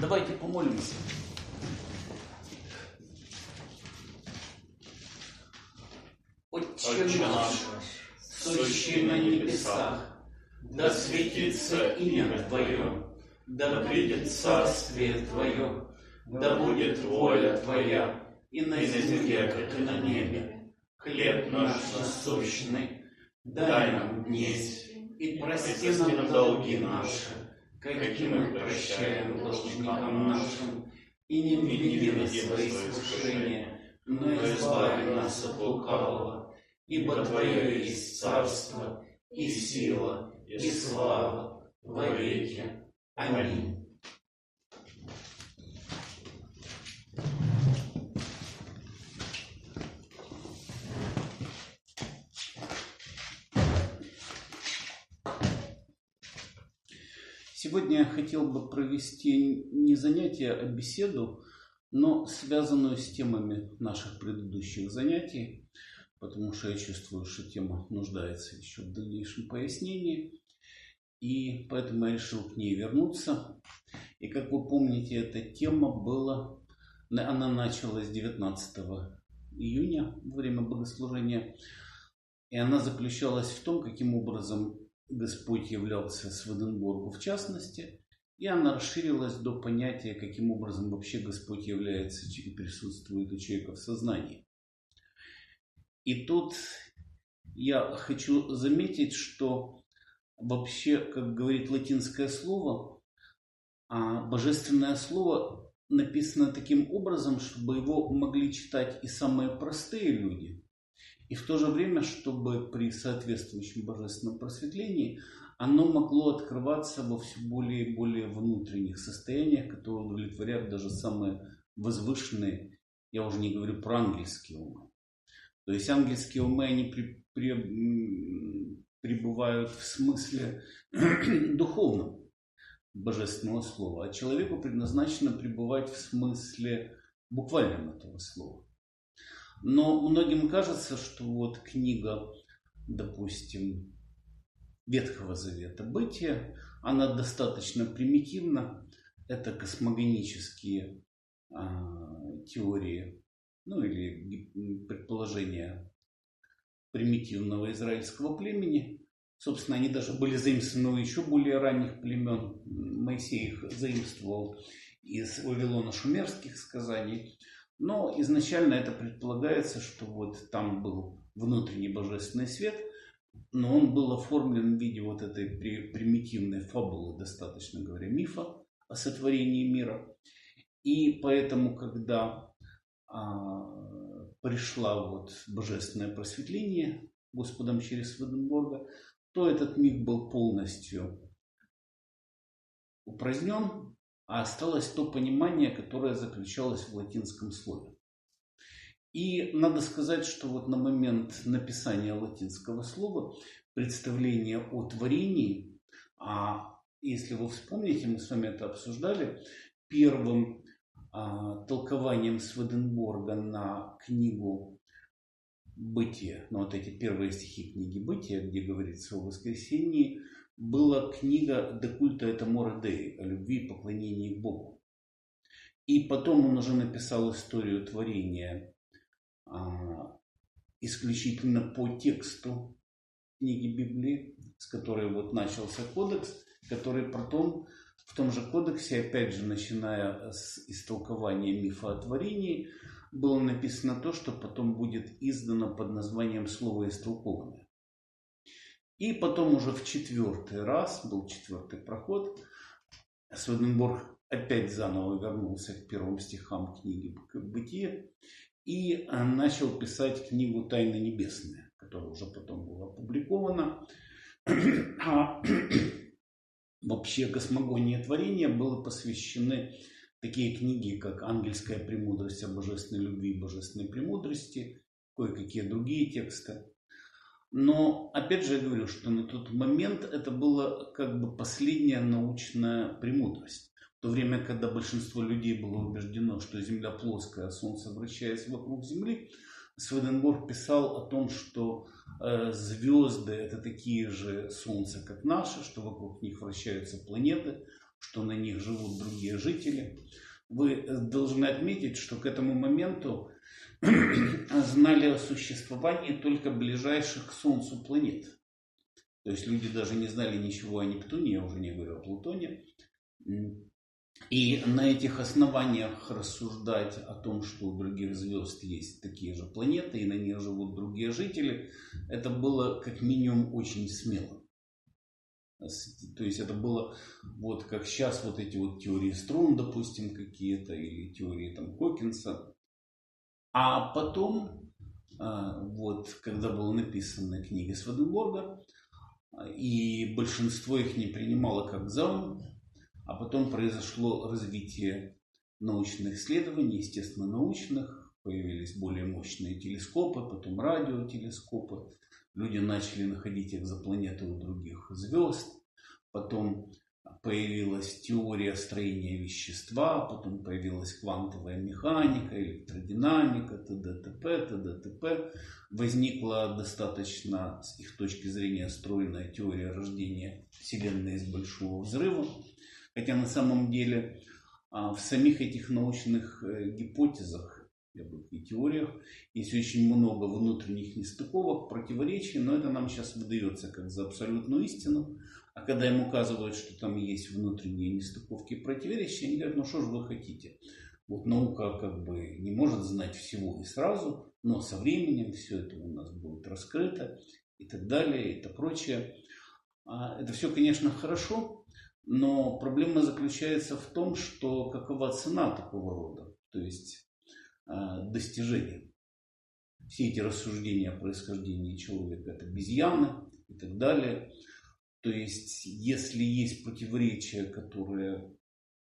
Давайте помолимся. Отче наш, сущий на небесах, да светится имя Твое, да придет царствие Твое, да будет воля Твоя и на земле, как и на небе. Хлеб наш насущный дай нам днесь, и прости нам долги наши, какие мы прощаем должникам нашим, и не введи нас в свои искушения, но избави нас от лукавого, ибо Твое есть царство, и сила, и слава во веки. Аминь. Сегодня я хотел бы провести не занятие, а беседу, но связанную с темами наших предыдущих занятий, потому что я чувствую, что тема нуждается еще в дальнейшем пояснении, и поэтому я решил к ней вернуться. И как вы помните, эта тема она началась 19 июня во время богослужения, и она заключалась в том, каким образом Господь являлся Сведенборгу в частности, и она расширилась до понятия, каким образом вообще Господь является и присутствует у человека в сознании. И тут я хочу заметить, что вообще, как говорит латинское слово, божественное слово написано таким образом, чтобы его могли читать и самые простые люди, и в то же время, чтобы при соответствующем божественном просветлении оно могло открываться во все более и более внутренних состояниях, которые удовлетворяют даже самые возвышенные, я уже не говорю про ангельские умы. То есть ангельские умы, они пребывают в смысле духовном божественного слова, а человеку предназначено пребывать в смысле буквальном этого слова. Но многим кажется, что вот книга, допустим, Ветхого Завета «Бытие», она достаточно примитивна. Это космогонические теории, или предположения примитивного израильского племени. Собственно, они даже были заимствованы у еще более ранних племен. Моисей их заимствовал из вавилоно-шумерских сказаний. Но изначально это предполагается, что вот там был внутренний божественный свет, но он был оформлен в виде вот этой примитивной фабулы, достаточно говоря, мифа о сотворении мира. И поэтому, когда пришло вот божественное просветление Господом через Сведенборга, то этот миф был полностью упразднен, а осталось то понимание, которое заключалось в латинском слове. И надо сказать, что вот на момент написания латинского слова представление о творении, если вы вспомните, мы с вами это обсуждали, первым толкованием Сведенборга на книгу «Бытие», вот эти первые стихи книги «Бытие», где говорится о воскресении, была книга «De culto et amore Dei», о любви и поклонении Богу. И потом он уже написал историю творения исключительно по тексту книги Библии, с которой вот начался кодекс, который потом в том же кодексе, опять же, начиная с истолкования мифа о творении, было написано то, что потом будет издано под названием «Слово истолкованное». И потом уже в четвертый раз, был четвертый проход, Сведенборг опять заново вернулся к первым стихам книги «Бытие» и начал писать книгу «Тайны небесные», которая уже потом была опубликована. Вообще космогонии творения были посвящены такие книги, как «Ангельская премудрость о божественной любви и божественной премудрости», кое-какие другие тексты. Но, опять же, я говорю, что на тот момент это была как бы последняя научная премудрость. В то время, когда большинство людей было убеждено, что Земля плоская, а Солнце вращается вокруг Земли, Сведенборг писал о том, что звезды – это такие же Солнца, как наши, что вокруг них вращаются планеты, что на них живут другие жители. Вы должны отметить, что к этому моменту знали о существовании только ближайших к Солнцу планет. То есть люди даже не знали ничего о Нептуне, я уже не говорю о Плутоне. И на этих основаниях рассуждать о том, что у других звезд есть такие же планеты, и на них живут другие жители, это было как минимум очень смело. То есть это было вот как сейчас вот эти вот теории струн, допустим, какие-то, или теории там Хокинса. А потом, вот, когда была написана книга Сведенборга, и большинство их не принимало как заум, а потом произошло развитие научных исследований, естественно, научных, появились более мощные телескопы, потом радиотелескопы, люди начали находить экзопланеты у других звезд, потом появилась теория строения вещества, потом появилась квантовая механика, электродинамика, т.д. т.п. Возникла достаточно, с их точки зрения, стройная теория рождения Вселенной из Большого взрыва. Хотя на самом деле в самих этих научных гипотезах и теориях есть очень много внутренних нестыковок, противоречий, но это нам сейчас выдается как за абсолютную истину. А когда им указывают, что там есть внутренние нестыковки и противоречия, они говорят, ну что же вы хотите? Вот наука как бы не может знать всего и сразу, но со временем все это у нас будет раскрыто и так далее, и так прочее. Это все, конечно, хорошо, но проблема заключается в том, что какова цена такого рода, то есть достижения. Все эти рассуждения о происхождении человека — это обезьяны и так далее. То есть, если есть противоречия, которые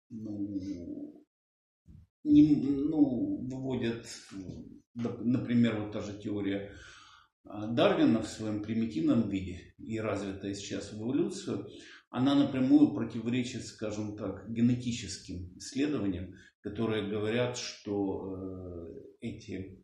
выводят, например, вот та же теория Дарвина в своем примитивном виде и развитая сейчас в эволюцию, она напрямую противоречит, скажем так, генетическим исследованиям, которые говорят, что эти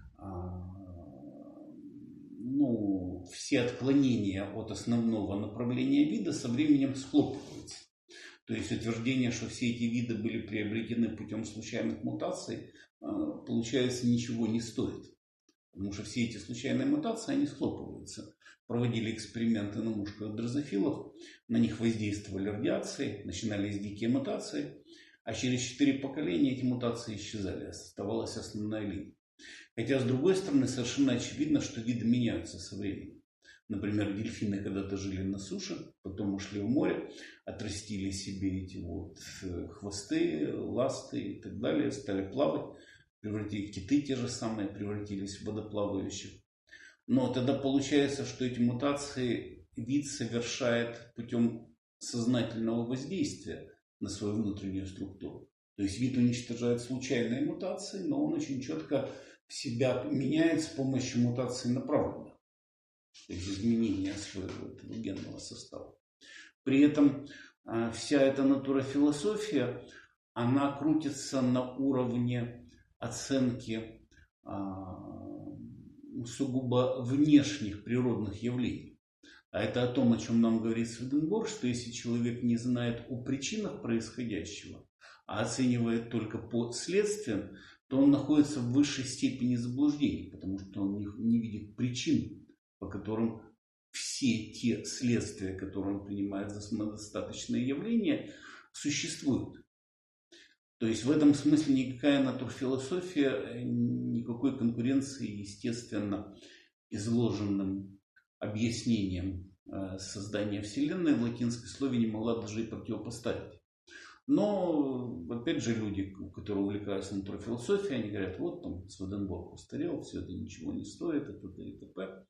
все отклонения от основного направления вида со временем схлопываются. То есть утверждение, что все эти виды были приобретены путем случайных мутаций, получается, ничего не стоит. Потому что все эти случайные мутации, они схлопываются. Проводили эксперименты на мушках дрозофилов, на них воздействовали радиации, начинались дикие мутации, а через 4 поколения эти мутации исчезали, оставалась основная линия. Хотя, с другой стороны, совершенно очевидно, что виды меняются со временем. Например, дельфины когда-то жили на суше, потом ушли в море, отрастили себе эти вот хвосты, ласты и так далее, стали плавать, киты те же самые превратились в водоплавающих. Но тогда получается, что эти мутации вид совершает путем сознательного воздействия на свою внутреннюю структуру. То есть вид уничтожает случайные мутации, но он очень четко себя меняет с помощью мутаций направленных. То есть изменения своего этого генного состава. При этом вся эта натурофилософия, она крутится на уровне оценки сугубо внешних природных явлений. А это о том, о чем нам говорит Сведенборг, что если человек не знает о причинах происходящего, а оценивает только по следствиям, то он находится в высшей степени заблуждений, потому что он не видит причин, по которым все те следствия, которые он принимает за самодостаточные явления, существуют. То есть в этом смысле никакая натурфилософия, никакой конкуренции, естественно, изложенным объяснением создания Вселенной в латинской слове не могла даже и противопоставить. Но, опять же, люди, которые увлекаются натурфилософией, они говорят, вот там Сведенборг устарел, все это ничего не стоит, и т.д. и т.п.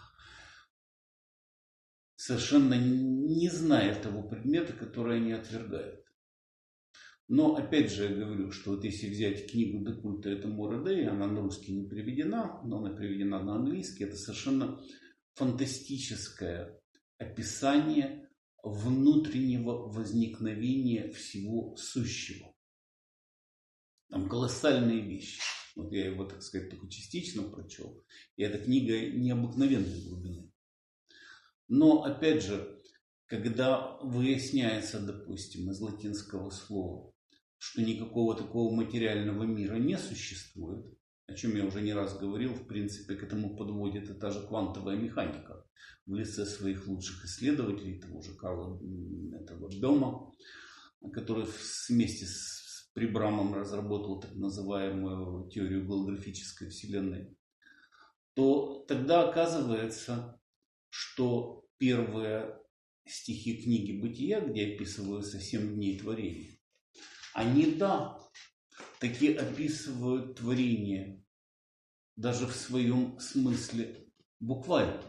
Совершенно не зная того предмета, который они отвергают. Но, опять же, я говорю, что вот если взять книгу Декульта «Это Мора Дей», она на русский не переведена, но она переведена на английский, это совершенно фантастическое описание внутреннего возникновения всего сущего. Там колоссальные вещи. Вот я его, так сказать, только частично прочел. И эта книга необыкновенной глубины. Но, опять же, когда выясняется, допустим, из латинского слова, что никакого такого материального мира не существует, о чем я уже не раз говорил, в принципе, к этому подводит и та же квантовая механика в лице своих лучших исследователей, того же Карла Бема, который вместе с Прибрамом разработал так называемую теорию голографической вселенной, то тогда оказывается, что первые стихи книги «Бытия», где описываются 7 дней творения, они, да, таки описывают творение даже в своем смысле буквально.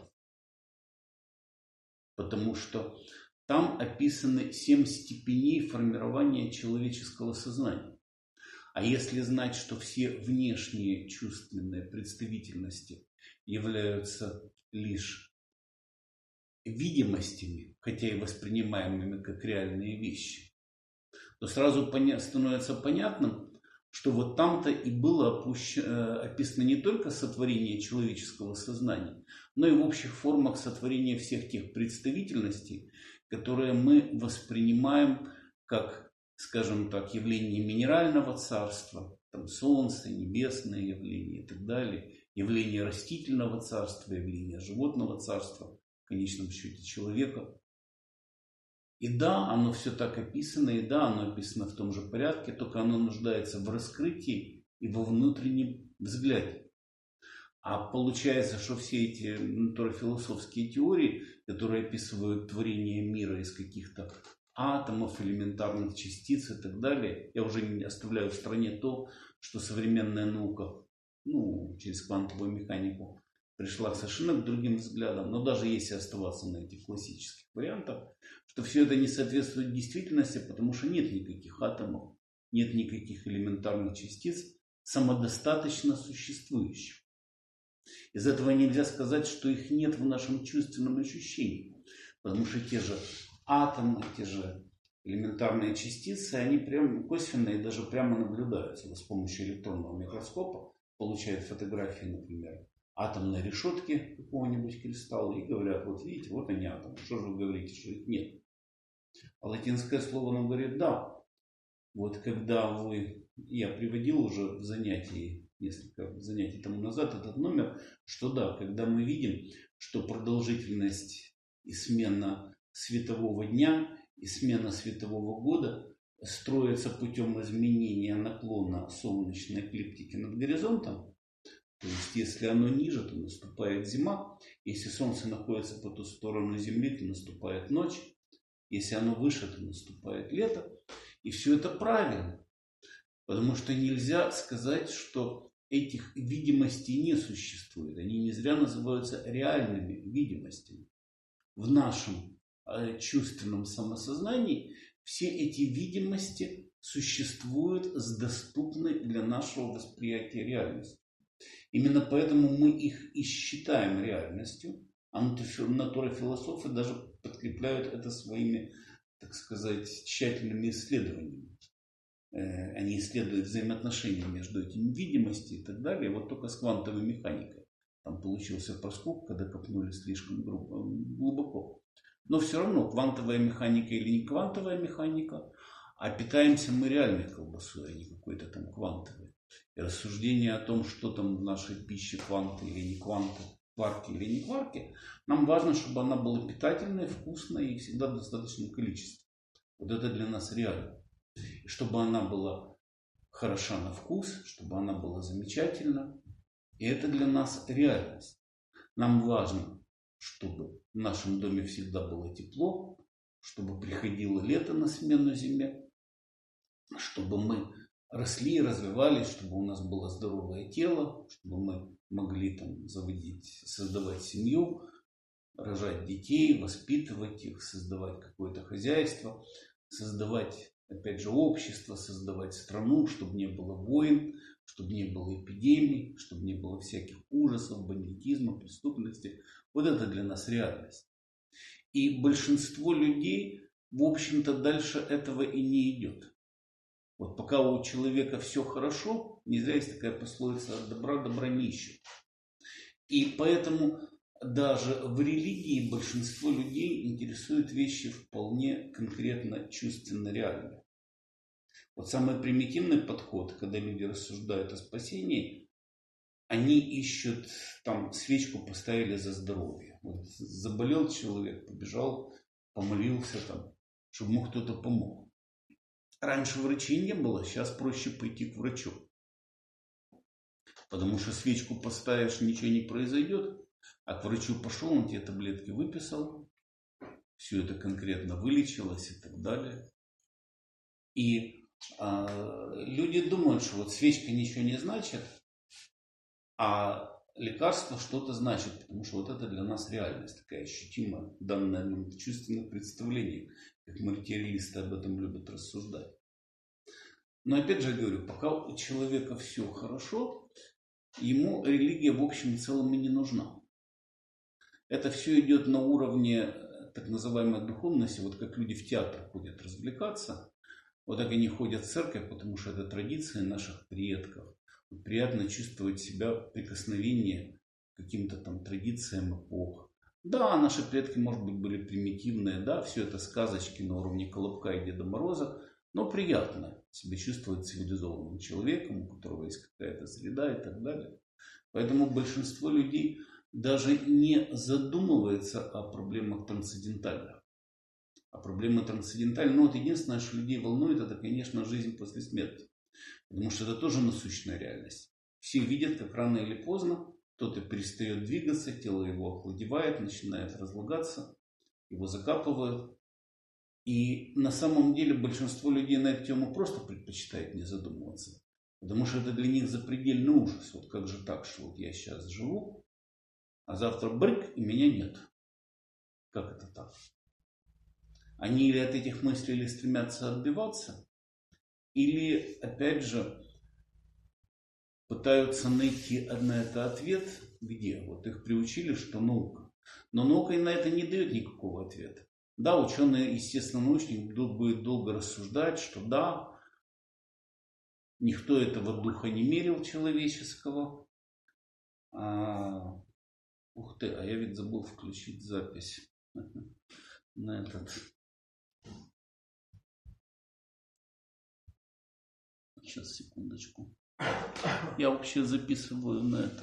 Потому что там описаны 7 степеней формирования человеческого сознания. А если знать, что все внешние чувственные представительности являются лишь видимостями, хотя и воспринимаемыми как реальные вещи, то сразу становится понятным, что вот там-то и было описано не только сотворение человеческого сознания, но и в общих формах сотворения всех тех представительностей, которые мы воспринимаем как, скажем так, явление минерального царства, там солнце, небесные явления и так далее, явление растительного царства, явление животного царства, в конечном счете человека. И да, оно все так описано, и да, оно описано в том же порядке, только оно нуждается в раскрытии и во внутреннем взгляде. А получается, что все эти натурофилософские теории, которые описывают творение мира из каких-то атомов, элементарных частиц и так далее, я уже не оставляю в стороне то, что современная наука, через квантовую механику, пришла совершенно к другим взглядам. Но даже если оставаться на этих классических вариантах, что все это не соответствует действительности, потому что нет никаких атомов, нет никаких элементарных частиц, самодостаточно существующих. Из этого нельзя сказать, что их нет в нашем чувственном ощущении, потому что те же атомы, те же элементарные частицы, они прям косвенно и даже прямо наблюдаются. С помощью электронного микроскопа получают фотографии, например, атомной решетки какого-нибудь кристалла и говорят: вот видите, вот они атомы. Что же вы говорите, что их нет? А латинское слово нам говорит: да. Вот когда я приводил уже в занятии, несколько занятий тому назад этот номер, что да, когда мы видим, что продолжительность и смена светового дня и смена светового года строится путем изменения наклона солнечной эклиптики над горизонтом. То есть, если оно ниже, то наступает зима. Если Солнце находится по ту сторону Земли, то наступает ночь. Если оно выше, то наступает лето. И все это правильно. Потому что нельзя сказать, что этих видимостей не существует. Они не зря называются реальными видимостями. В нашем чувственном самосознании все эти видимости существуют с доступной для нашего восприятия реальностью. Именно поэтому мы их и считаем реальностью, а натурофилософы даже подкрепляют это своими, так сказать, тщательными исследованиями. Они исследуют взаимоотношения между этими видимостями и так далее. Вот только с квантовой механикой там получился проскок, когда копнули слишком глубоко. Но все равно, квантовая механика или не квантовая механика, а питаемся мы реальной колбасой, а не какой-то там квантовой. И рассуждение о том, что там в нашей пище кванты или не кванты, кварки или не кварки, нам важно, чтобы она была питательной, вкусной и всегда в достаточном количестве. Вот это для нас реально. И чтобы она была хороша на вкус, чтобы она была замечательна. И это для нас реальность. Нам важно, чтобы в нашем доме всегда было тепло, чтобы приходило лето на смену зиме, чтобы мы росли и развивались, чтобы у нас было здоровое тело, чтобы мы могли там создавать семью, рожать детей, воспитывать их, создавать какое-то хозяйство, создавать, опять же, общество, создавать страну, чтобы не было войн, чтобы не было эпидемий, чтобы не было всяких ужасов, бандитизма, преступности. Вот это для нас реальность. И большинство людей, в общем-то, дальше этого и не идет. Вот пока у человека все хорошо, не зря есть такая пословица: от добра добра не ищут. И поэтому даже в религии большинство людей интересуют вещи вполне конкретно чувственно реальные. Вот самый примитивный подход, когда люди рассуждают о спасении, они ищут, там, свечку поставили за здоровье. Вот заболел человек, побежал, помолился, там, чтобы ему кто-то помог. Раньше врачей не было, сейчас проще пойти к врачу. Потому что свечку поставишь, ничего не произойдет. А к врачу пошел, он тебе таблетки выписал. Все это конкретно вылечилось и так далее. И люди думают, что вот свечка ничего не значит, а лекарство что-то значит. Потому что вот это для нас реальность такая ощутимая, данная нам в чувственных представлениях. Как материалисты об этом любят рассуждать. Но опять же говорю, пока у человека все хорошо, ему религия в общем и целом и не нужна. Это все идет на уровне так называемой духовности, вот как люди в театр ходят развлекаться, вот так они ходят в церковь, потому что это традиции наших предков. Приятно чувствовать себя в прикосновении к каким-то там традициям эпох. Да, наши предки, может быть, были примитивные, да, все это сказочки на уровне Колобка и Деда Мороза, но приятно себя чувствовать цивилизованным человеком, у которого есть какая-то среда и так далее. Поэтому большинство людей даже не задумывается о проблемах трансцендентальных. А проблемы трансцендентальные, ну вот единственное, что людей волнует, это, конечно, жизнь после смерти. Потому что это тоже насущная реальность. Все видят, как рано или поздно кто-то перестает двигаться, тело его охладевает, начинает разлагаться, его закапывают. И на самом деле большинство людей на эту тему просто предпочитает не задумываться. Потому что это для них запредельный ужас. Вот как же так, что вот я сейчас живу, а завтра брык, и меня нет. Как это так? Они или от этих мыслей стремятся отбиваться, или, опять же, пытаются найти на это ответ, где? Вот их приучили, что наука. Но наука на это не дает никакого ответа. Да, ученый, естественно, научник будет долго рассуждать, что да, никто этого духа не мерил человеческого. Ух ты, а я ведь забыл включить запись на этот. Сейчас, секундочку. Я вообще записываю на это.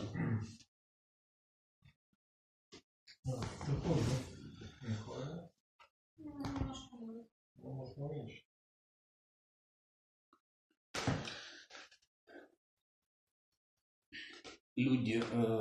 Люди,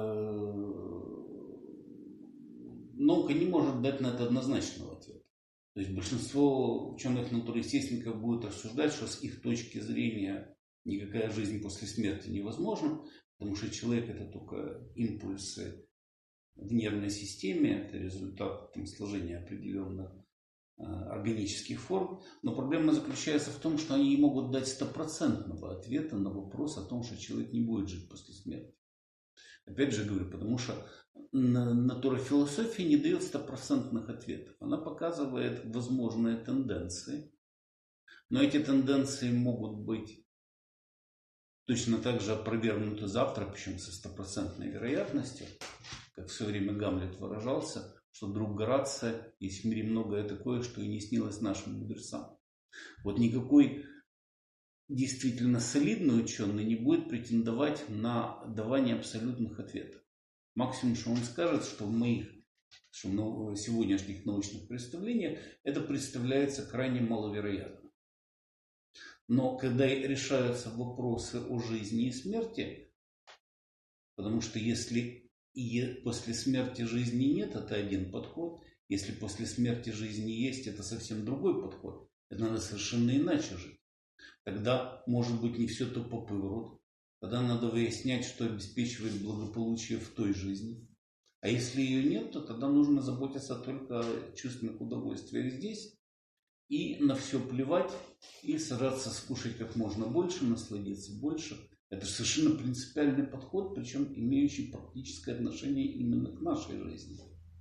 наука не может дать на это однозначного ответа. То есть большинство ученых-натурестественников будут рассуждать, что с их точки зрения никакая жизнь после смерти невозможна, потому что человек это только импульсы в нервной системе, это результат там, сложения определенных органических форм. Но проблема заключается в том, что они не могут дать стопроцентного ответа на вопрос о том, что человек не будет жить после смерти. Опять же говорю, потому что натурофилософия не дает стопроцентных ответов. Она показывает возможные тенденции. Но эти тенденции могут быть точно так же опровергнуты завтра, причем со стопроцентной вероятностью, как в свое время Гамлет выражался, что друг Горация, есть в мире многое такое, что и не снилось нашим мудрецам. Вот никакой действительно солидный ученый не будет претендовать на давание абсолютных ответов. Максимум, что он скажет, что в сегодняшних научных представлениях это представляется крайне маловероятно. Но когда решаются вопросы о жизни и смерти, потому что если после смерти жизни нет, это один подход. Если после смерти жизни есть, это совсем другой подход. Это надо совершенно иначе жить. Тогда, может быть, не все то попырут. Тогда надо выяснять, что обеспечивает благополучие в той жизни. А если ее нет, то тогда нужно заботиться только о чувственных удовольствиях здесь. И на все плевать. И стараться скушать как можно больше, насладиться больше. Это совершенно принципиальный подход, причем имеющий практическое отношение именно к нашей жизни.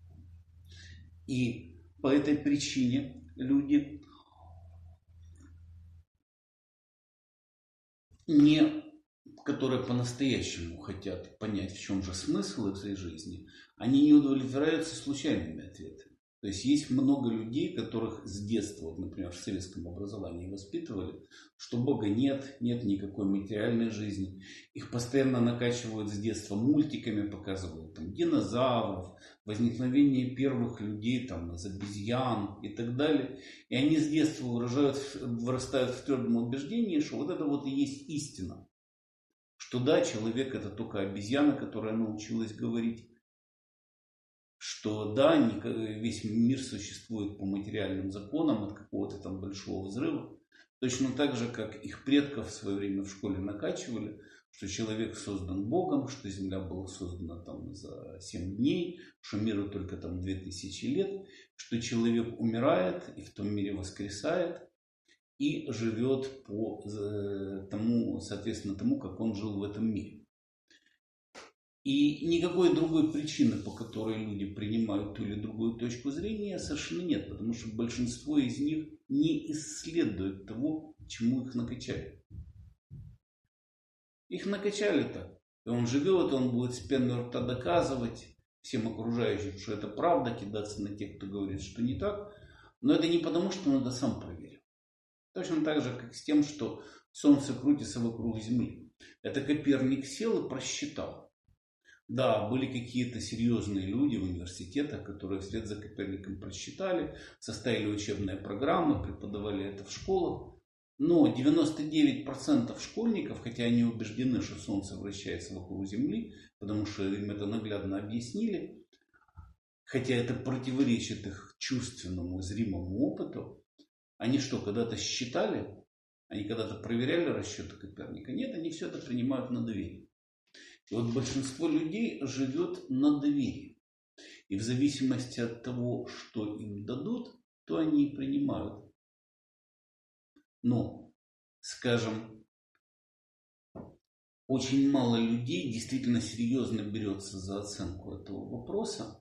И по этой причине люди не которые по-настоящему хотят понять, в чем же смысл их этой жизни, они не удовлетворяются случайными ответами. То есть есть много людей, которых с детства, вот, например, в советском образовании воспитывали, что Бога нет, нет никакой материальной жизни. Их постоянно накачивают с детства мультиками, показывают там динозавров, возникновение первых людей там, из обезьян и так далее. И они с детства вырастают в твердом убеждении, что вот это вот и есть истина. Что да, человек это только обезьяна, которая научилась говорить. Что да, весь мир существует по материальным законам от какого-то там большого взрыва. Точно так же, как их предков в свое время в школе накачивали, что человек создан Богом, что Земля была создана там за 7 дней, что миру только там 2000 лет, что человек умирает и в том мире воскресает и живет по тому, соответственно, тому, как он жил в этом мире. И никакой другой причины, по которой люди принимают ту или другую точку зрения, совершенно нет. Потому что большинство из них не исследует того, чему их накачали. Их накачали так. И он живет, он будет с пеной у рта доказывать всем окружающим, что это правда, кидаться на тех, кто говорит, что не так. Но это не потому, что он это сам проверил. Точно так же, как с тем, что Солнце крутится вокруг Земли. Это Коперник сел и просчитал. Да, были какие-то серьезные люди в университетах, которые вслед за Коперником просчитали, составили учебные программы, преподавали это в школах. Но 99% школьников, хотя они убеждены, что Солнце вращается вокруг Земли, потому что им это наглядно объяснили, хотя это противоречит их чувственному, зримому опыту, они что, когда-то считали? Они когда-то проверяли расчеты Коперника? Нет, они все это принимают на доверие. И вот большинство людей живет на доверии. И в зависимости от того, что им дадут, то они и принимают. Но, скажем, очень мало людей действительно серьезно берется за оценку этого вопроса.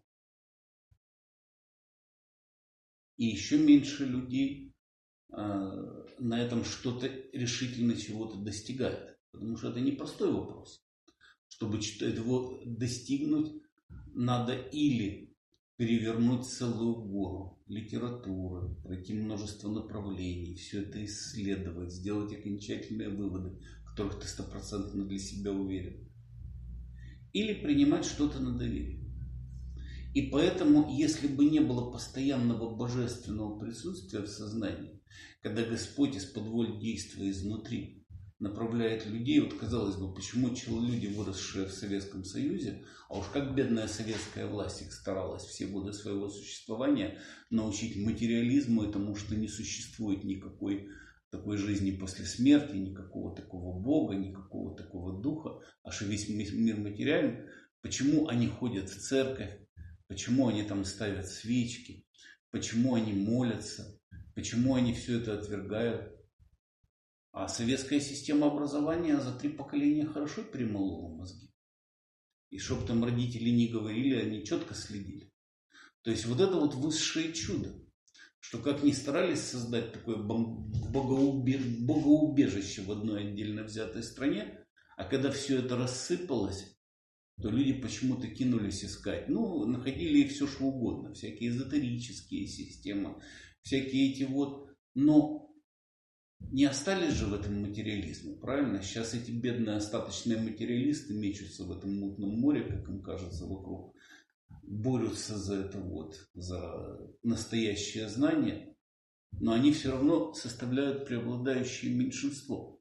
И еще меньше людей на этом что-то решительно чего-то достигает. Потому что это непростой вопрос. Чтобы его достигнуть, надо или перевернуть целую гору литературы, пройти множество направлений, все это исследовать, сделать окончательные выводы, в которых ты стопроцентно для себя уверен. Или принимать что-то на доверие. И поэтому, если бы не было постоянного божественного присутствия в сознании, когда Господь из-под воли действия изнутри направляет людей, вот казалось бы, почему люди, выросшие в Советском Союзе, а уж как бедная советская власть их старалась все годы своего существования научить материализму и тому, что не существует никакой такой жизни после смерти, никакого такого Бога, никакого такого духа, а что весь мир материален, почему они ходят в церковь, почему они там ставят свечки, почему они молятся, почему они все это отвергают. А советская система образования за 3 поколения хорошо перемолола мозги. И чтоб там родители не говорили, они четко следили. То есть вот это вот высшее чудо. Что как ни старались создать такое богоубежище в одной отдельно взятой стране, а когда все это рассыпалось, то люди почему-то кинулись искать. Ну, находили все что угодно. Всякие эзотерические системы, всякие эти вот. Но не остались же в этом материализме, правильно? Сейчас эти бедные остаточные материалисты мечутся в этом мутном море, как им кажется, вокруг. Борются за это вот, за настоящее знание. Но они все равно составляют преобладающее меньшинство.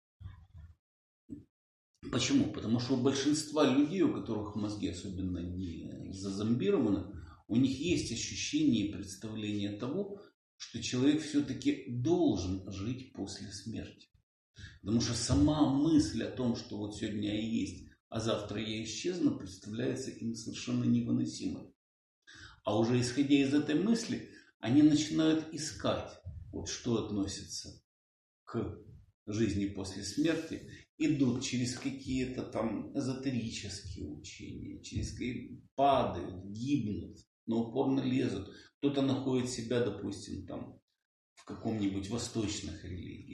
Почему? Потому что у большинства людей, у которых мозги особенно не зазомбированы, у них есть ощущение и представление того, что человек все-таки должен жить после смерти. Потому что сама мысль о том, что вот сегодня я есть, а завтра я исчезну, представляется им совершенно невыносимой. А уже исходя из этой мысли, они начинают искать, вот что относится к жизни после смерти, идут через какие-то там эзотерические учения, через падают, гибнут, но упорно лезут. Кто-то находит себя, допустим, там в каком-нибудь восточных религиях.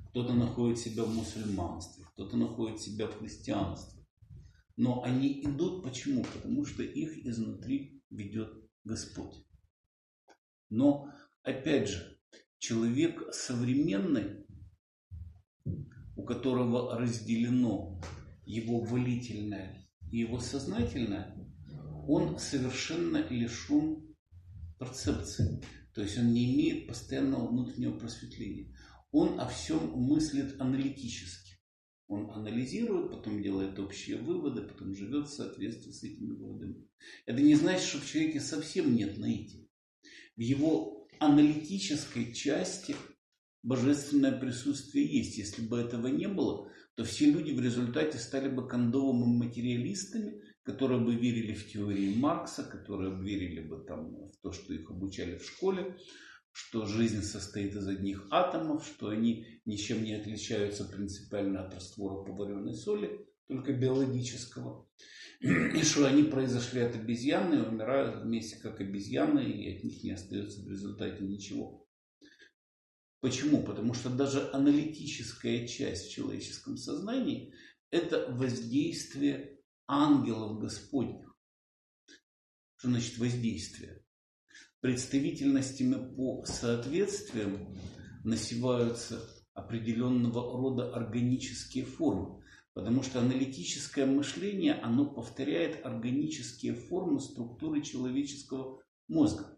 кто-то находит себя в мусульманстве, кто-то находит себя в христианстве. Но они идут почему? Потому что их изнутри ведет Господь. Но, опять же, человек современный, у которого разделено его волительное и его сознательное, он совершенно лишен перцепции. То есть он не имеет постоянного внутреннего просветления. Он о всем мыслит аналитически. Он анализирует, потом делает общие выводы, потом живет в соответствии с этими выводами. Это не значит, что в человеке совсем нет наития. В его аналитической части божественное присутствие есть. Если бы этого не было, то все люди в результате стали бы кондовыми материалистами, которые бы верили в теории Маркса, которые бы верили бы в то, что их обучали в школе, что жизнь состоит из одних атомов, что они ничем не отличаются принципиально от раствора поваренной соли, только биологического, и что они произошли от обезьяны и умирают вместе как обезьяны, и от них не остается в результате ничего. Почему? Потому что даже аналитическая часть в человеческом сознании – это воздействие ангелов Господних. Что значит воздействие? Представительностями по соответствиям насеваются определенного рода органические формы. Потому что аналитическое мышление, оно повторяет органические формы структуры человеческого мозга.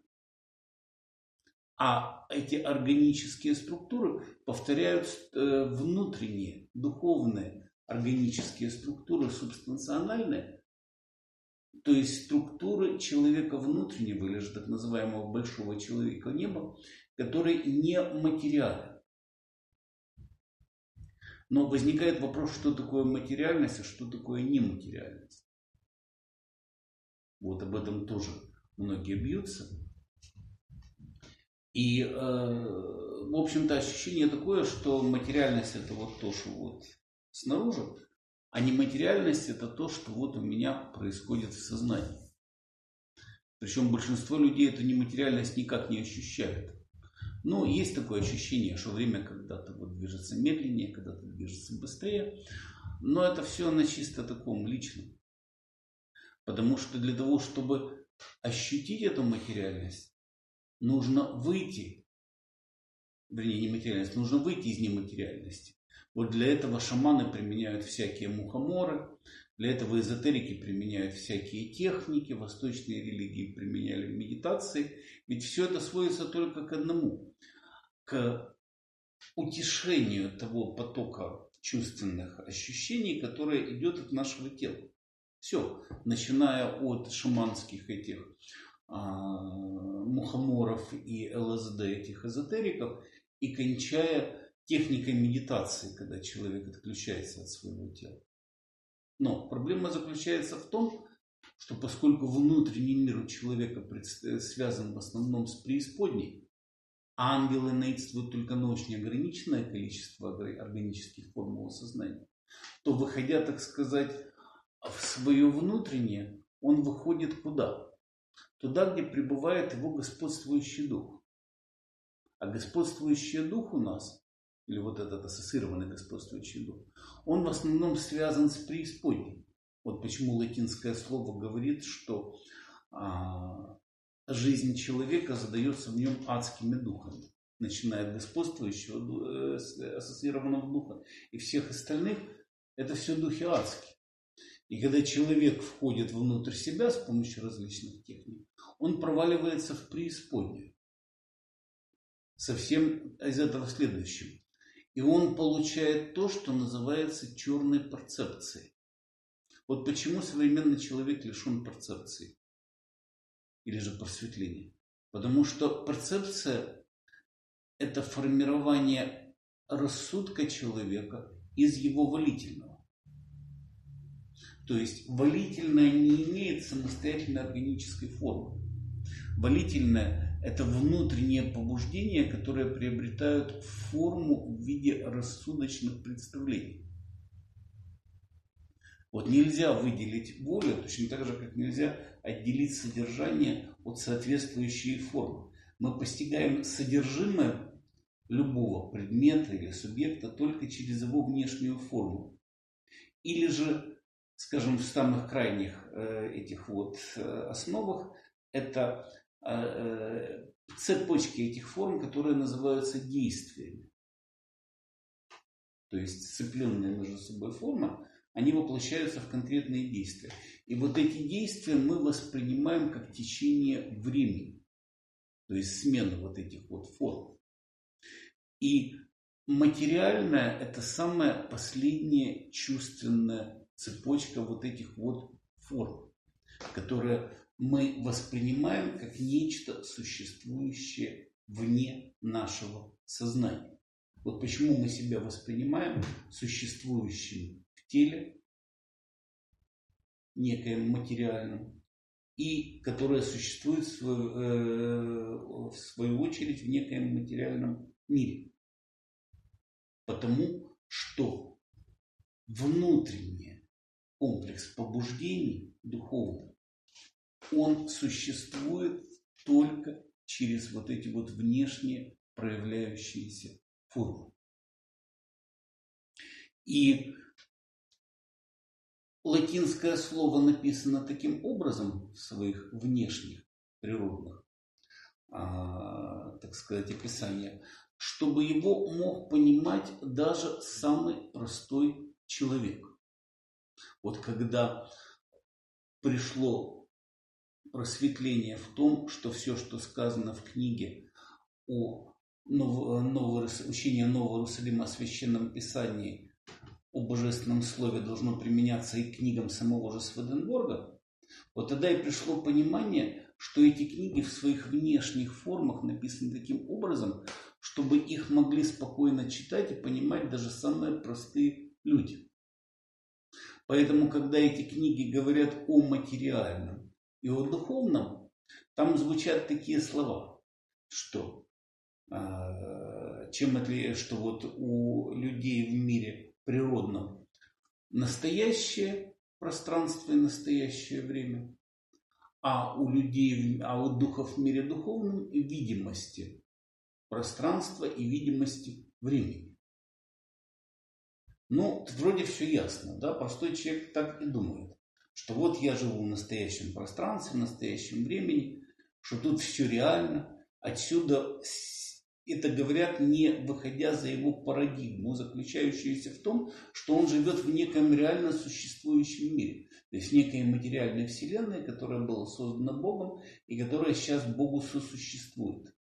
А эти органические структуры повторяют внутренние, духовные органические структуры, субстанциональные, то есть структуры человека внутреннего, или же так называемого большого человека неба, который не материален. Но возникает вопрос, что такое материальность, а что такое нематериальность. Вот об этом тоже многие бьются. И, в общем-то, ощущение такое, что материальность это вот то, что вот снаружи, а нематериальность это то, что вот у меня происходит в сознании. Причем большинство людей эту нематериальность никак не ощущает. Но есть такое ощущение, что время когда-то вот движется медленнее, когда-то движется быстрее. Но это все на чисто таком личном. Потому что для того, чтобы ощутить эту материальность, нужно выйти, вернее, нематериальность, нужно выйти из нематериальности. Вот для этого шаманы применяют всякие мухоморы, для этого эзотерики применяют всякие техники, восточные религии применяли медитации. Ведь все это сводится только к одному, к утешению того потока чувственных ощущений, которое идет от нашего тела. Все, начиная от шаманских этих мухоморов и ЛСД этих эзотериков и кончая техникой медитации, когда человек отключается от своего тела. Но проблема заключается в том, что поскольку внутренний мир у человека связан в основном с преисподней, а ангелы наидствуют только на очень ограниченное количество органических форм его сознания, то, выходя, так сказать, в свое внутреннее, он выходит куда? Туда, где пребывает его господствующий дух. А господствующий дух у нас, или вот этот ассоциированный господствующий дух, он в основном связан с преисподней. Вот почему латинское слово говорит, что жизнь человека задается в нем адскими духами. Начиная от господствующего ассоциированного духа и всех остальных, это все духи адские. И когда человек входит внутрь себя с помощью различных техник, он проваливается в преисподнюю. Совсем из этого следующего. И он получает то, что называется черной перцепцией. Вот почему современный человек лишен перцепции. Или же просветления. Потому что перцепция – это формирование рассудка человека из его волительного. То есть волительное не имеет самостоятельной органической формы. Волительное – это внутренние побуждения, которые приобретают форму в виде рассудочных представлений. Вот нельзя выделить волю, точно так же, как нельзя отделить содержание от соответствующей формы. Мы постигаем содержимое любого предмета или субъекта только через его внешнюю форму. Или же, скажем, в самых крайних этих вот основах, это цепочки этих форм, которые называются действиями. То есть сцепленные между собой формы, они воплощаются в конкретные действия. И вот эти действия мы воспринимаем как течение времени. То есть смену вот этих вот форм. И материальное – это самая последняя чувственная цепочка вот этих вот форм, которые мы воспринимаем как нечто существующее вне нашего сознания. Вот почему мы себя воспринимаем существующим в теле, некоем материальном, и которое существует в свою очередь в некоем материальном мире. Потому что внутренний комплекс побуждений духовных, он существует только через вот эти вот внешние проявляющиеся формы. И латинское слово написано таким образом в своих внешних природных, так сказать, описаниях, чтобы его мог понимать даже самый простой человек. Вот когда пришло просветление в том, что все, что сказано в книге о учении Нового Иерусалима о Священном Писании, о Божественном Слове должно применяться и к книгам самого же Сведенборга, вот тогда и пришло понимание, что эти книги в своих внешних формах написаны таким образом, чтобы их могли спокойно читать и понимать даже самые простые люди. Поэтому, когда эти книги говорят о материальном и о духовном, там звучат такие слова, что что вот у людей в мире природном настоящее пространство и настоящее время, а у духов в мире духовном видимости пространства и видимости времени. Ну, вроде все ясно, да? Простой человек так и думает, что вот я живу в настоящем пространстве, в настоящем времени, что тут все реально. Отсюда это говорят, не выходя за его парадигму, заключающуюся в том, что он живет в неком реально существующем мире. То есть в некой материальной вселенной, которая была создана Богом и которая сейчас Богу сосуществует.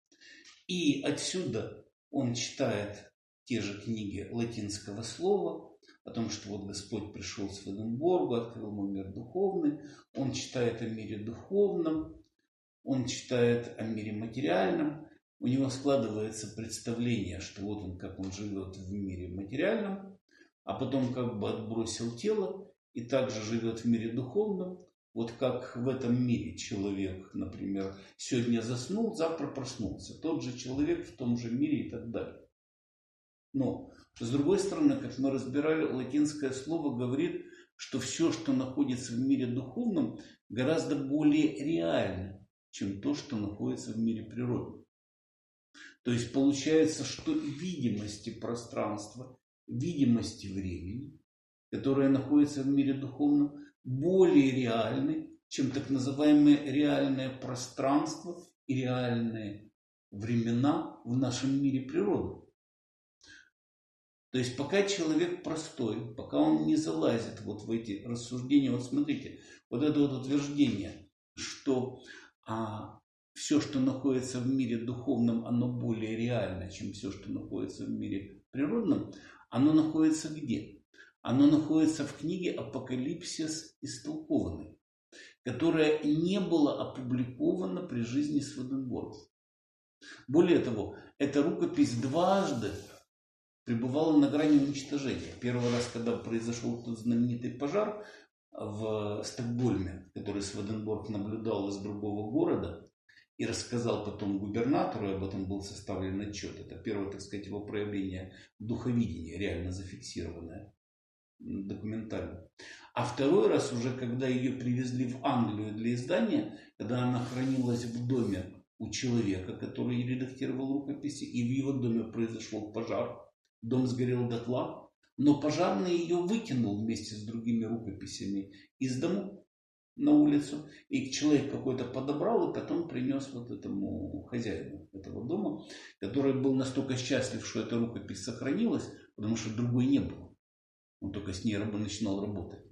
И отсюда он читает те же книги латинского слова, о том, что вот Господь пришел в Сведенборгу, открыл ему мир духовный, он читает о мире духовном, он читает о мире материальном, у него складывается представление, что вот он, как он живет в мире материальном, а потом как бы отбросил тело и также живет в мире духовном. Вот как в этом мире человек, например, сегодня заснул, завтра проснулся. Тот же человек в том же мире и так далее. Но, с другой стороны, как мы разбирали, латинское слово говорит, что все, что находится в мире духовном, гораздо более реально, чем то, что находится в мире природном. То есть получается, что видимости пространства, видимости времени, которые находятся в мире духовном, более реальны, чем так называемое реальное пространство и реальные времена в нашем мире природы. То есть пока человек простой, пока он не залазит вот в эти рассуждения, вот смотрите, вот это вот утверждение, что все, что находится в мире духовном, оно более реально, чем все, что находится в мире природном, оно находится где? Оно находится в книге «Апокалипсис истолкованный», которая не была опубликована при жизни Сведенборга. Более того, эта рукопись дважды пребывала на грани уничтожения. Первый раз, когда произошел тот знаменитый пожар в Стокгольме, который Сведенборг наблюдал из другого города, и рассказал потом губернатору, и об этом был составлен отчет. Это первое, так сказать, его проявление духовидения, реально зафиксированное документально. А второй раз уже, когда ее привезли в Англию для издания, когда она хранилась в доме у человека, который редактировал рукописи, и в его доме произошел пожар. Дом сгорел дотла, но пожарный ее выкинул вместе с другими рукописями из дому на улицу. И человек какой-то подобрал и потом принес вот этому хозяину этого дома, который был настолько счастлив, что эта рукопись сохранилась, потому что другой не было. Он только с ней начинал работать.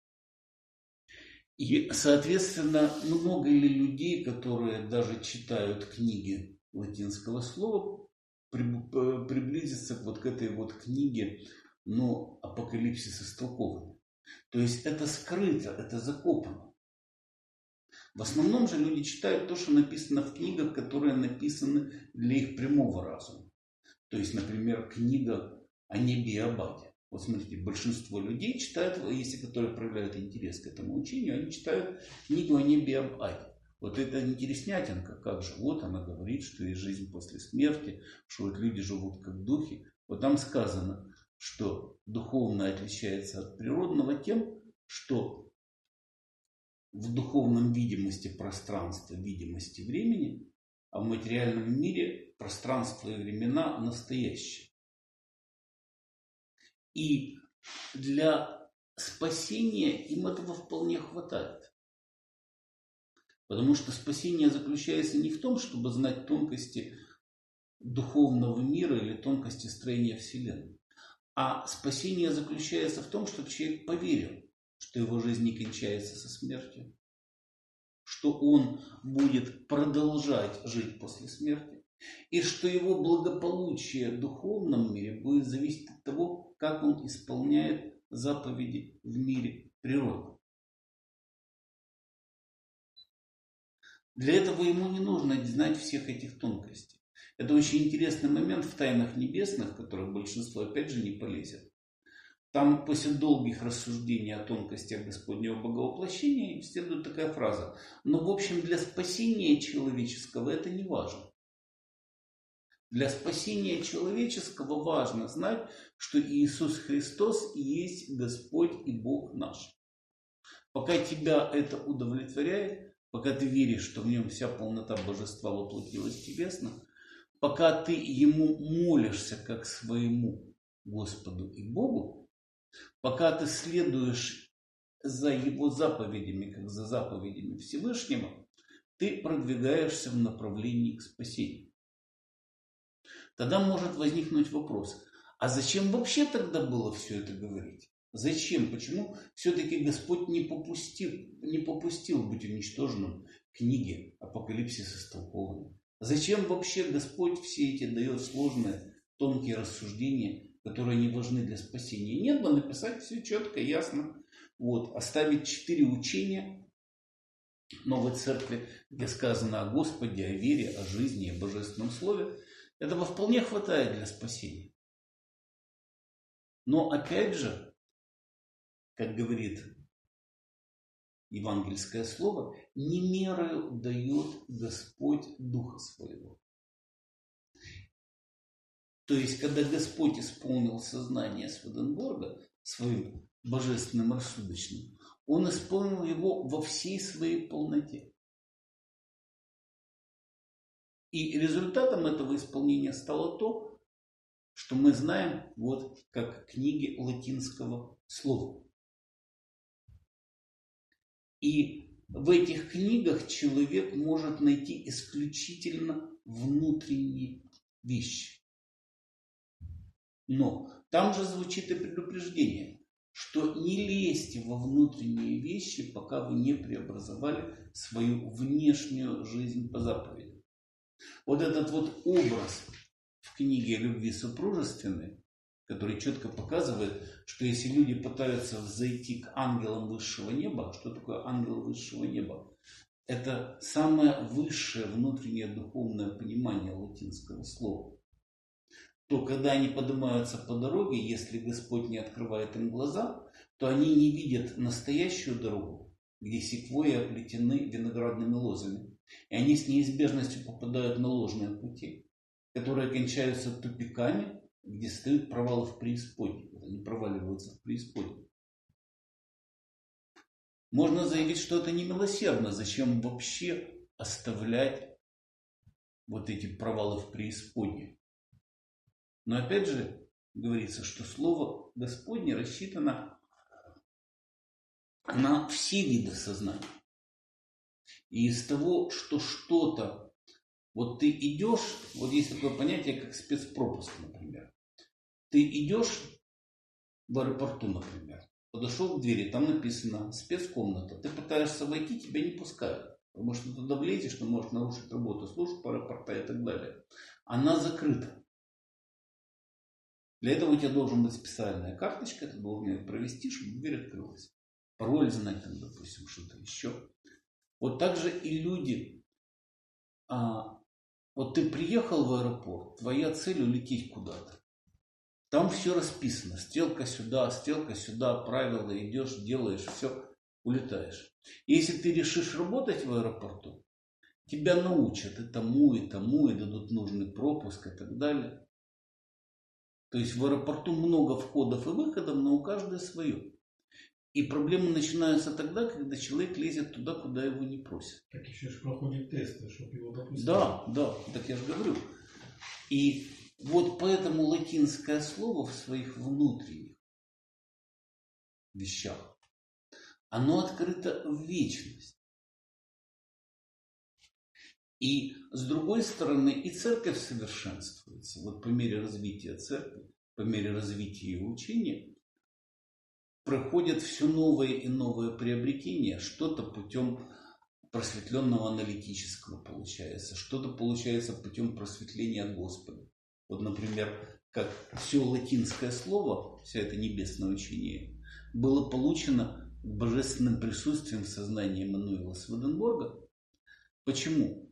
И, соответственно, много ли людей, которые даже читают книги латинского слова, приблизиться вот к этой вот книге, но апокалипсис истолкован. То есть это скрыто, это закопано. В основном же люди читают то, что написано в книгах, которые написаны для их прямого разума. То есть, например, книга о небе и об аде. Вот смотрите, большинство людей читают, если которые проявляют интерес к этому учению, они читают книгу о небе и об аде. Вот это интереснятинка, как же, вот она говорит, что есть жизнь после смерти, что вот люди живут как духи. Вот там сказано, что духовное отличается от природного тем, что в духовном видимости пространства, видимости времени, а в материальном мире пространство и времена настоящие. И для спасения им этого вполне хватает. Потому что спасение заключается не в том, чтобы знать тонкости духовного мира или тонкости строения Вселенной. А спасение заключается в том, чтобы человек поверил, что его жизнь не кончается со смертью, что он будет продолжать жить после смерти, и что его благополучие в духовном мире будет зависеть от того, как он исполняет заповеди в мире природы. Для этого ему не нужно знать всех этих тонкостей. Это очень интересный момент в тайнах небесных, в которых большинство опять же не полезет. Там после долгих рассуждений о тонкостях Господнего Боговоплощения следует такая фраза. Но в общем для спасения человеческого это не важно. Для спасения человеческого важно знать, что Иисус Христос есть Господь и Бог наш. Пока тебя это удовлетворяет, пока ты веришь, что в нем вся полнота божества воплотилась телесно, пока ты ему молишься как своему Господу и Богу, пока ты следуешь за его заповедями, как за заповедями Всевышнего, ты продвигаешься в направлении к спасению. Тогда может возникнуть вопрос, а зачем вообще тогда было все это говорить? Зачем? Почему все-таки Господь не попустил быть уничтоженным книге «Апокалипсис истолкованный»? Зачем вообще Господь все эти дает сложные, тонкие рассуждения, которые не важны для спасения? Нет, бы написать все четко, ясно. Вот, оставить 4 учения Новой Церкви, где сказано о Господе, о вере, о жизни, о Божественном Слове. Этого вполне хватает для спасения. Но опять же, как говорит евангельское слово, не мерою дает Господь Духа Своего. То есть, когда Господь исполнил сознание Сведенборга своим божественным рассудочным, Он исполнил его во всей своей полноте. И результатом этого исполнения стало то, что мы знаем вот как книги латинского слова. И в этих книгах человек может найти исключительно внутренние вещи. Но там же звучит и предупреждение, что не лезьте во внутренние вещи, пока вы не преобразовали свою внешнюю жизнь по заповедям. Вот этот вот образ в книге «Любви супружественной», который четко показывает, что если люди пытаются взойти к ангелам высшего неба, что такое ангел высшего неба? Это самое высшее внутреннее духовное понимание латинского слова. То, когда они поднимаются по дороге, если Господь не открывает им глаза, то они не видят настоящую дорогу, где секвойи оплетены виноградными лозами. И они с неизбежностью попадают на ложные пути, которые кончаются тупиками, где стоят провалы в преисподней. Они проваливаются в преисподней. Можно заявить, что это не милосердно. Зачем вообще оставлять вот эти провалы в преисподней. Но опять же говорится, что слово Господне рассчитано на все виды сознания. И из того, что что-то, вот ты идешь, вот есть такое понятие, как спецпропуск, например. Ты идешь в аэропорту, например, подошел к двери, там написано спецкомната. Ты пытаешься войти, тебя не пускают. Потому что туда влезешь, ты можешь нарушить работу служб аэропорта и так далее. Она закрыта. Для этого у тебя должна быть специальная карточка, ты должен ее провести, чтобы дверь открылась. Пароль знать, там, допустим, что-то еще. Вот так же и люди. Вот ты приехал в аэропорт, твоя цель улететь куда-то. Там все расписано. Стрелка сюда, правила, идешь, делаешь, все, улетаешь. Если ты решишь работать в аэропорту, тебя научат и тому, и дадут нужный пропуск и так далее. То есть в аэропорту много входов и выходов, но у каждого свое. И проблемы начинаются тогда, когда человек лезет туда, куда его не просят. Так еще же проходит тесты, чтобы его допустили. Да, так я же говорю. И вот поэтому латинское слово в своих внутренних вещах, оно открыто в вечность. И с другой стороны, и церковь совершенствуется. Вот по мере развития церкви, по мере развития ее учения, проходят все новые и новые приобретения. Что-то путем просветленного аналитического получается, что-то получается путем просветления от Господа. Вот, например, как все латинское слово, все это небесное учение, было получено божественным присутствием в сознании Эммануила Сведенборга. Почему?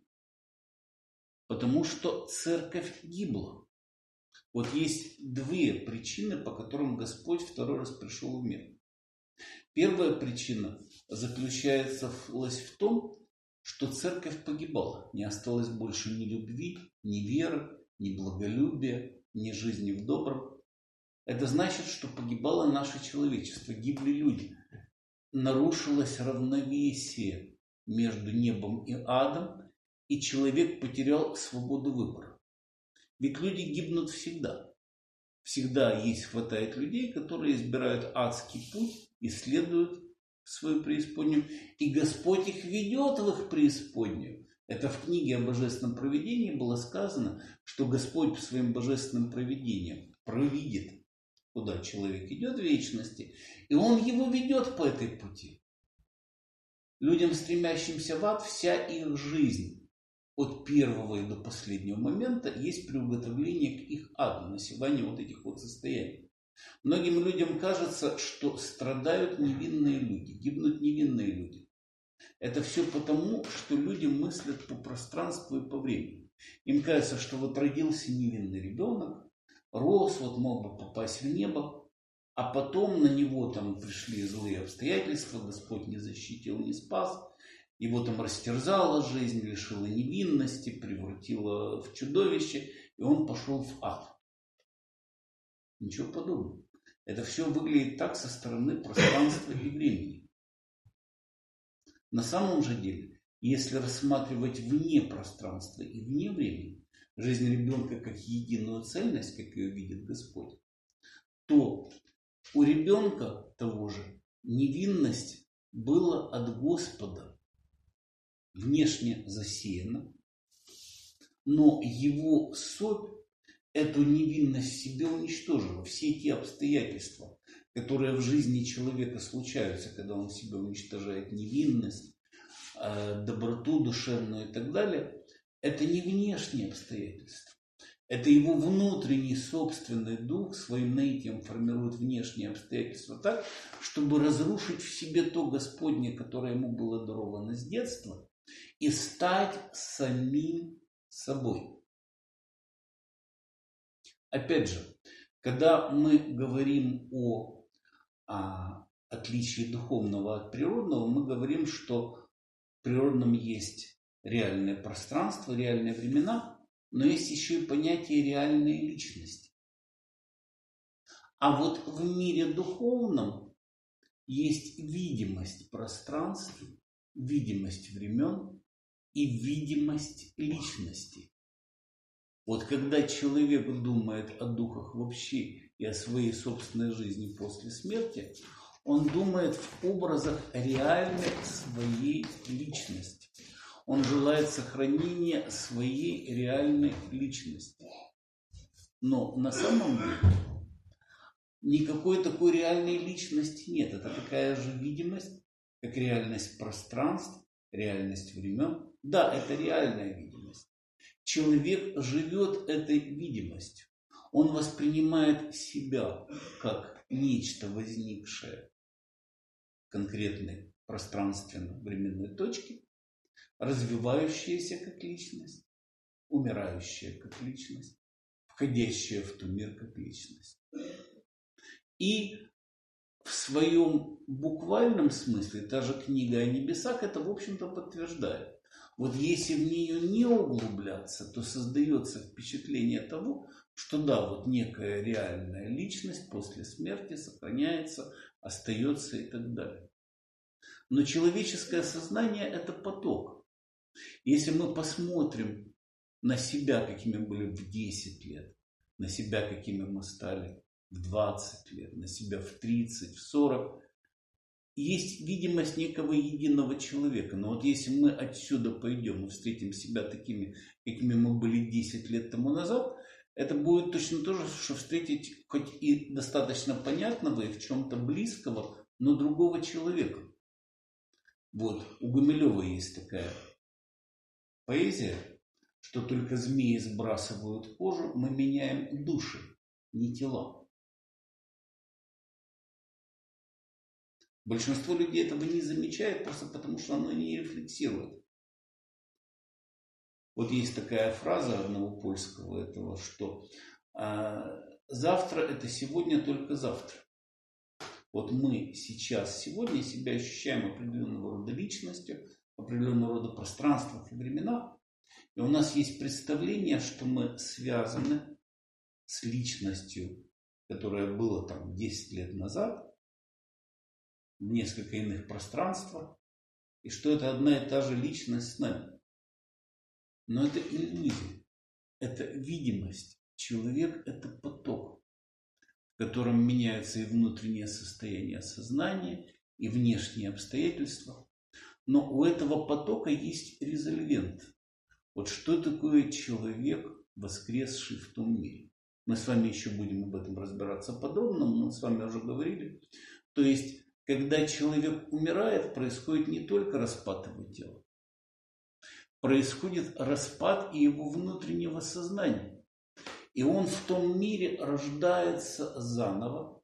Потому что церковь гибла. Вот есть две причины, по которым Господь второй раз пришел в мир. Первая причина заключается в том, что церковь погибала. Не осталось больше ни любви, ни веры, ни благолюбия, ни жизни в добром. Это значит, что погибало наше человечество, гибли люди. Нарушилось равновесие между небом и адом, и человек потерял свободу выбора. Ведь люди гибнут всегда. Всегда хватает людей, которые избирают адский путь, исследуют свою преисподнюю, и Господь их ведет в их преисподнюю. Это в книге о божественном провидении было сказано, что Господь своим божественным провидением провидит, куда человек идет в вечности, и Он его ведет по этой пути. Людям, стремящимся в ад, вся их жизнь от первого и до последнего момента есть приуготовление к их аду, насевание вот этих вот состояний. Многим людям кажется, что страдают невинные люди, гибнут невинные люди. Это все потому, что люди мыслят по пространству и по времени. Им кажется, что вот родился невинный ребенок, рос, вот мог бы попасть в небо, а потом на него там пришли злые обстоятельства, Господь не защитил, не спас, его там растерзала жизнь, лишила невинности, превратила в чудовище, и он пошел в ад. Ничего подобного. Это все выглядит так со стороны пространства и времени. На самом же деле, если рассматривать вне пространства и вне времени, жизнь ребенка как единую цельность, как ее видит Господь, то у ребенка того же невинность была от Господа внешне засеяна, но его совь эту невинность в себе уничтожила. Все те обстоятельства, которые в жизни человека случаются, когда он в себе уничтожает невинность, доброту душевную и так далее, это не внешние обстоятельства. Это его внутренний собственный дух своим наитием формирует внешние обстоятельства так, чтобы разрушить в себе то Господне, которое ему было даровано с детства, и стать самим собой. Опять же, когда мы говорим о отличии духовного от природного, мы говорим, что в природном есть реальное пространство, реальные времена, но есть еще и понятие реальной личности. А вот в мире духовном есть видимость пространства, видимость времен и видимость личности. Вот когда человек думает о духах вообще и о своей собственной жизни после смерти, он думает в образах реальной своей личности. Он желает сохранения своей реальной личности. Но на самом деле никакой такой реальной личности нет. Это такая же видимость, как реальность пространств, реальность времен. Да, это реальная видимость. Человек живет этой видимостью. Он воспринимает себя как нечто возникшее в конкретной пространственно-временной точке, развивающаяся как личность, умирающая как личность, входящая в ту мир как личность. И в своем буквальном смысле та же книга о небесах это, в общем-то, подтверждает. Вот если в нее не углубляться, то создается впечатление того, что да, вот некая реальная личность после смерти сохраняется, остается и так далее. Но человеческое сознание – это поток. Если мы посмотрим на себя, какими были в 10 лет, на себя, какими мы стали в 20 лет, на себя в 30, в 40, есть видимость некого единого человека. Но вот если мы отсюда пойдем и встретим себя такими, какими мы были 10 лет тому назад, это будет точно то же, что встретить хоть и достаточно понятного и в чем-то близкого, но другого человека. Вот, у Гумилева есть такая поэзия, что только змеи сбрасывают кожу, мы меняем души, не тела. Большинство людей этого не замечает, просто потому что оно не рефлексирует. Вот есть такая фраза одного польского этого, что завтра это сегодня, только завтра. Вот мы сейчас, сегодня себя ощущаем определенного рода личностью, определенного рода пространствах и временах. И у нас есть представление, что мы связаны с личностью, которая была там 10 лет назад, в несколько иных пространствах, и что это одна и та же личность с нами. Но это иллюзия, это видимость. Человек – это поток, в котором меняется и внутреннее состояние сознания, и внешние обстоятельства. Но у этого потока есть резольвент. Вот что такое человек, воскресший в том мире? Мы с вами еще будем об этом разбираться подробно, мы с вами уже говорили. То есть, когда человек умирает, происходит не только распад его тела. Происходит распад и его внутреннего сознания. И он в том мире рождается заново.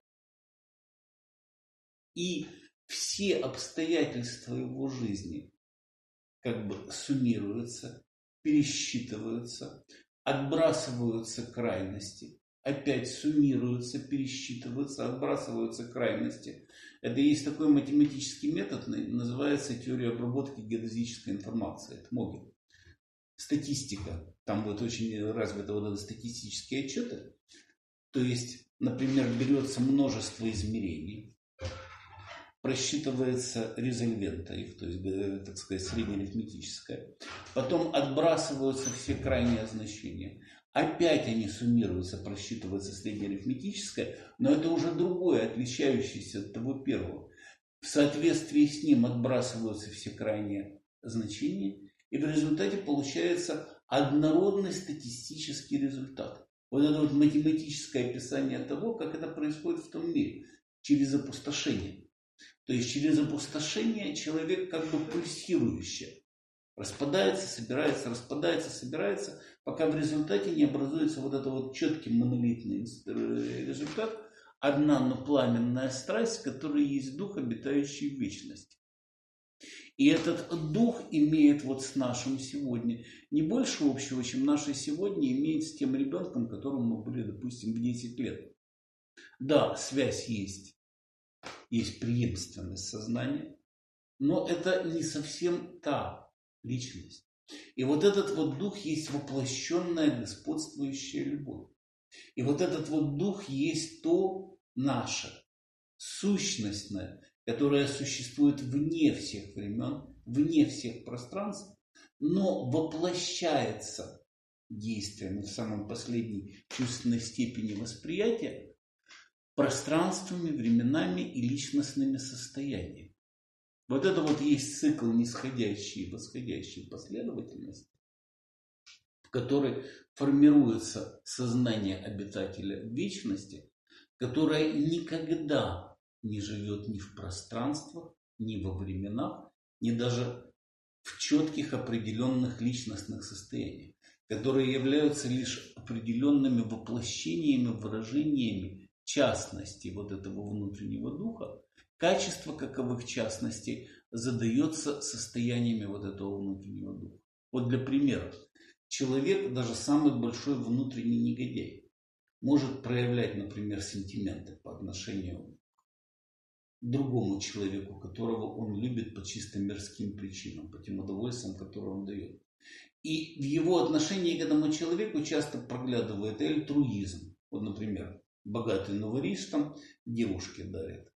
И все обстоятельства его жизни как бы суммируются, пересчитываются, отбрасываются крайности, опять суммируются, пересчитываются, отбрасываются крайности. Это есть такой математический метод, называется теория обработки геодезической информации. Это МОГИ. Статистика. Там вот очень развиты вот эти статистические отчеты. То есть, например, берется множество измерений, просчитывается резольвента их, то есть, так сказать, среднеарифметическое. Потом отбрасываются все крайние значения. Опять они суммируются, просчитывается среднеарифметическое, но это уже другое, отличающееся от того первого. В соответствии с ним отбрасываются все крайние значения, и в результате получается однородный статистический результат. Вот это вот математическое описание того, как это происходит в том мире, через опустошение. То есть через опустошение человек как бы пульсирующий. Распадается, собирается, распадается, собирается, пока в результате не образуется вот этот вот четкий монолитный результат. Одна, но пламенная страсть, которая есть дух, обитающий в вечности. И этот дух имеет вот с нашим сегодня не больше общего, чем наше сегодня имеет с тем ребенком, которому мы были, допустим, в 10 лет. Да, связь есть. Есть преемственность сознания, но это не совсем та личность. И вот этот вот дух есть воплощенная господствующая любовь. И вот этот вот дух есть то наше, сущностное, которое существует вне всех времен, вне всех пространств, но воплощается действием и в самой последней чувственной степени восприятия пространствами, временами и личностными состояниями. Вот это вот есть цикл нисходящей и восходящей последовательности, в которой формируется сознание обитателя вечности, которое никогда не живет ни в пространствах, ни во временах, ни даже в четких определенных личностных состояниях, которые являются лишь определенными воплощениями, выражениями частности вот этого внутреннего духа. Качество каковых частностей задается состояниями вот этого внутреннего духа. Вот для примера. Человек, даже самый большой внутренний негодяй, может проявлять, например, сентименты по отношению к другому человеку, которого он любит по чисто мирским причинам, по тем удовольствиям, которые он дает. И в его отношении к этому человеку часто проглядывает альтруизм. Вот, например, богатый новориш там девушке дарит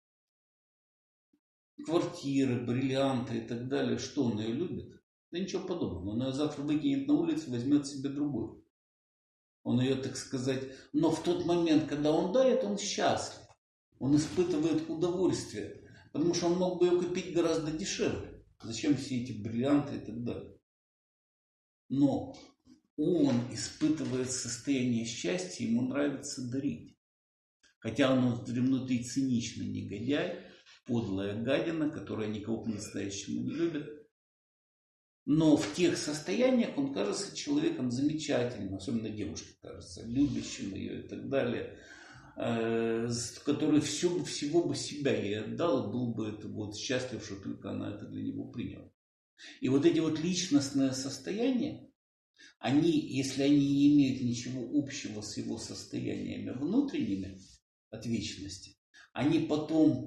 квартиры, бриллианты и так далее. Что он ее любит? Да ничего подобного. Он ее завтра выкинет на улицу, возьмет себе другую. Он ее, так сказать, но в тот момент, когда он дарит, он счастлив. Он испытывает удовольствие, потому что он мог бы ее купить гораздо дешевле. Зачем все эти бриллианты и так далее? Но он испытывает состояние счастья, ему нравится дарить. Хотя он внутри циничный негодяй, подлая гадина, которая никого по-настоящему не любит. Но в тех состояниях он кажется человеком замечательным, особенно девушке кажется, любящим ее и так далее, который всего бы себя ей отдал и был бы это вот счастлив, что только она это для него приняла. И вот эти вот личностные состояния, они, если они не имеют ничего общего с его состояниями внутренними от вечности, они потом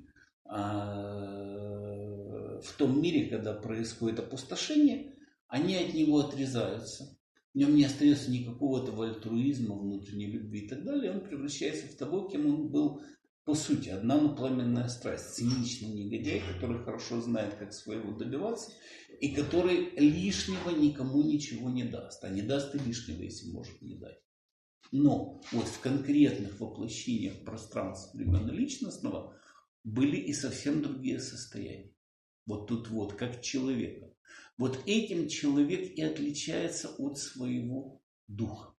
в том мире, когда происходит опустошение, они от него отрезаются. В нем не остается никакого этого альтруизма, внутренней любви и так далее. Он превращается в того, кем он был по сути. Одна, но пламенная страсть. Циничный негодяй, который хорошо знает, как своего добиваться, и который лишнего никому ничего не даст. А не даст и лишнего, если может не дать. Но вот в конкретных воплощениях пространства времен личностного были и совсем другие состояния. Вот тут вот, как человека. Вот этим человек и отличается от своего духа.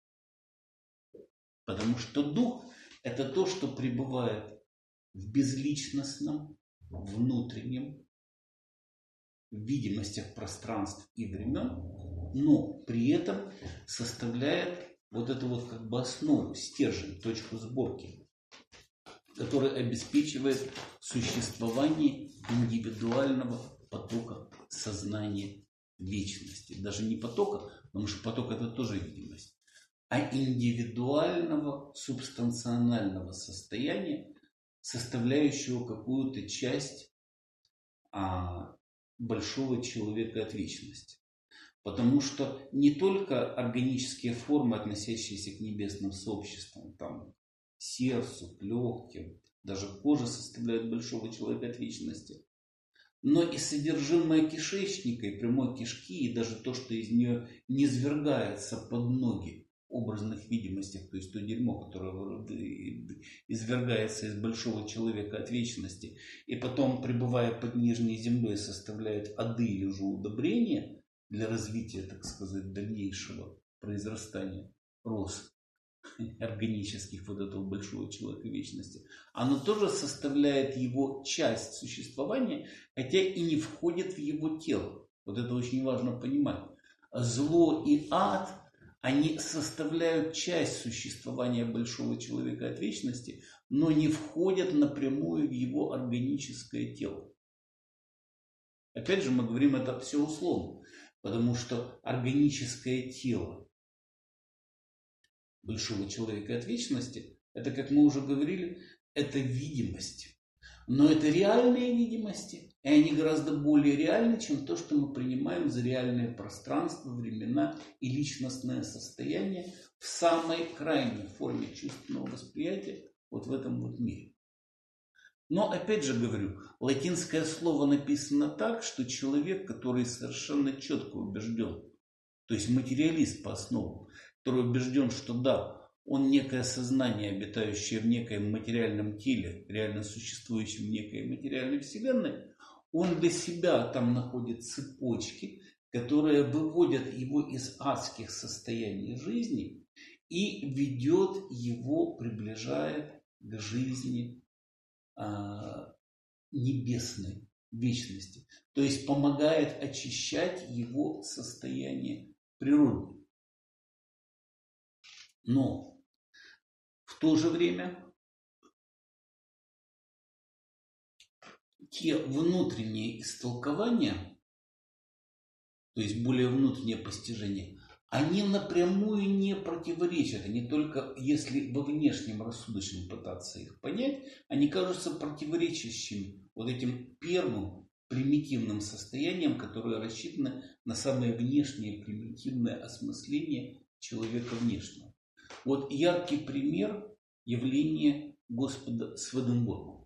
Потому что дух – это то, что пребывает в безличностном, внутреннем, в видимостях пространств и времен, но при этом составляет вот эту вот как бы основу, стержень, точку сборки, который обеспечивает существование индивидуального потока сознания вечности. Даже не потока, потому что поток это тоже видимость, а индивидуального субстанционального состояния, составляющего какую-то часть большого человека от вечности. Потому что не только органические формы, относящиеся к небесным сообществам, там, сердцу, к легким, даже кожа составляет большого человека от вечности, но и содержимое кишечника и прямой кишки, и даже то, что из нее низвергается под ноги в образных видимостях, то есть то дерьмо, которое извергается из большого человека от вечности, и потом, пребывая под нижней землей, составляет ады или же удобрения для развития, так сказать, дальнейшего произрастания, роста органических вот этого большого человека вечности, оно тоже составляет его часть существования, хотя и не входит в его тело. Вот это очень важно понимать. Зло и ад, они составляют часть существования большого человека от вечности, но не входят напрямую в его органическое тело. Опять же, мы говорим это все условно, потому что органическое тело большого человека от вечности, это, как мы уже говорили, это видимость. Но это реальные видимости, и они гораздо более реальны, чем то, что мы принимаем за реальное пространство, времена и личностное состояние в самой крайней форме чувственного восприятия вот в этом вот мире. Но, опять же говорю, латинское слово написано так, что человек, который совершенно четко убежден в то есть материалист по основам, который убежден, что да, он некое сознание, обитающее в некоем материальном теле, реально существующем в некой материальной вселенной, он для себя там находит цепочки, которые выводят его из адских состояний жизни и ведет его, приближает к жизни небесной, вечности. То есть помогает очищать его состояние природы. Но в то же время те внутренние истолкования, то есть более внутреннее постижение, они напрямую не противоречат. Они только, если во внешнем рассудочном пытаться их понять, они кажутся противоречащими вот этим первым примитивным состоянием, которое рассчитано на самое внешнее примитивное осмысление человека внешнего. Вот яркий пример явления Господа Сведенборга.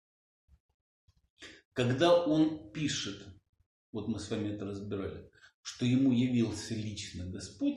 Когда он пишет, вот мы с вами это разбирали, что ему явился лично Господь,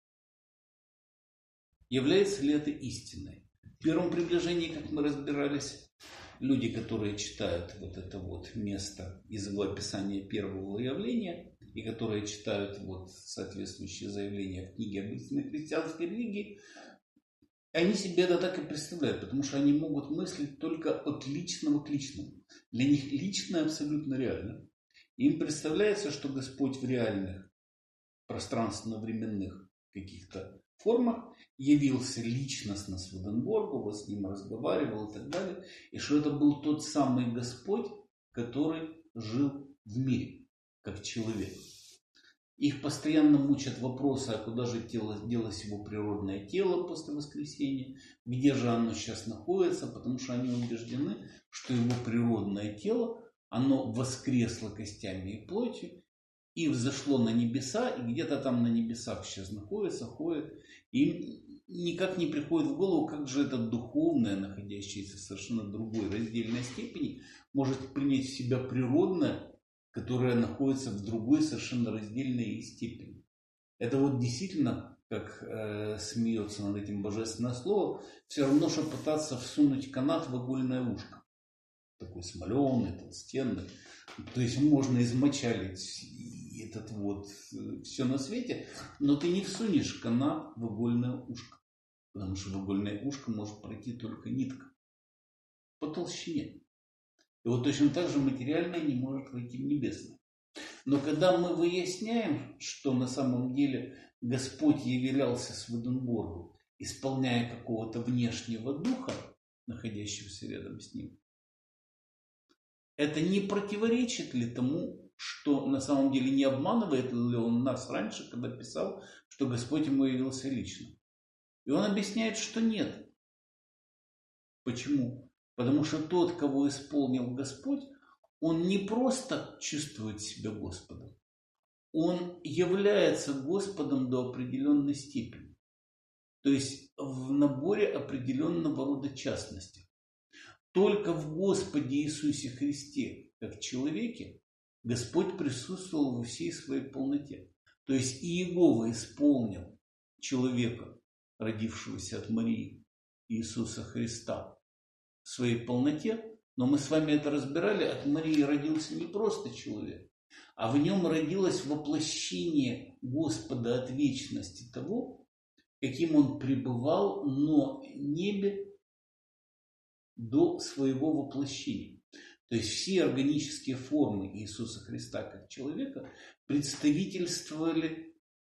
является ли это истиной? В первом приближении, как мы разбирались, люди, которые читают вот это вот место из его описания первого явления, и которые читают вот соответствующие заявления в книге об истинной христианской религии, они себе это так и представляют, потому что они могут мыслить только от личного к личному. Для них личное абсолютно реально. Им представляется, что Господь в реальных пространственно-временных каких-то формах явился личностно Сведенборгу, вот с ним разговаривал и так далее, и что это был тот самый Господь, который жил в мире, как человек. Их постоянно мучат вопросы, а куда же делось его природное тело после воскресения, где же оно сейчас находится, потому что они убеждены, что его природное тело, оно воскресло костями и плотью, и взошло на небеса, и где-то там на небесах сейчас находится, ходит. И им никак не приходит в голову, как же это духовное, находящееся в совершенно другой раздельной степени, может принять в себя природное, которое находится в другой совершенно раздельной степени. Это вот действительно, как смеется над этим божественное слово, все равно, что пытаться всунуть канат в игольное ушко. Такой смоленый, толстенный. То есть можно измочалить этот вот все на свете, но ты не всунешь канат в игольное ушко. Потому что в игольное ушко может пройти только нитка по толщине. И вот точно так же материальное не может войти в небесное. Но когда мы выясняем, что на самом деле Господь являлся Сведенборгу, исполняя какого-то внешнего духа, находящегося рядом с ним, это не противоречит ли тому, что на самом деле не обманывает ли он нас раньше, когда писал, что Господь ему явился лично? И он объясняет, что нет. Почему? Потому что тот, кого исполнил Господь, он не просто чувствует себя Господом. Он является Господом до определенной степени. То есть в наборе определенного рода частности. Только в Господе Иисусе Христе, как человеке, Господь присутствовал во всей своей полноте. То есть и Иегова исполнил человека, родившегося от Марии, Иисуса Христа, в своей полноте, но мы с вами это разбирали, от Марии родился не просто человек, а в нем родилось воплощение Господа от вечности того, каким он пребывал на небе до своего воплощения. То есть все органические формы Иисуса Христа как человека представительствовали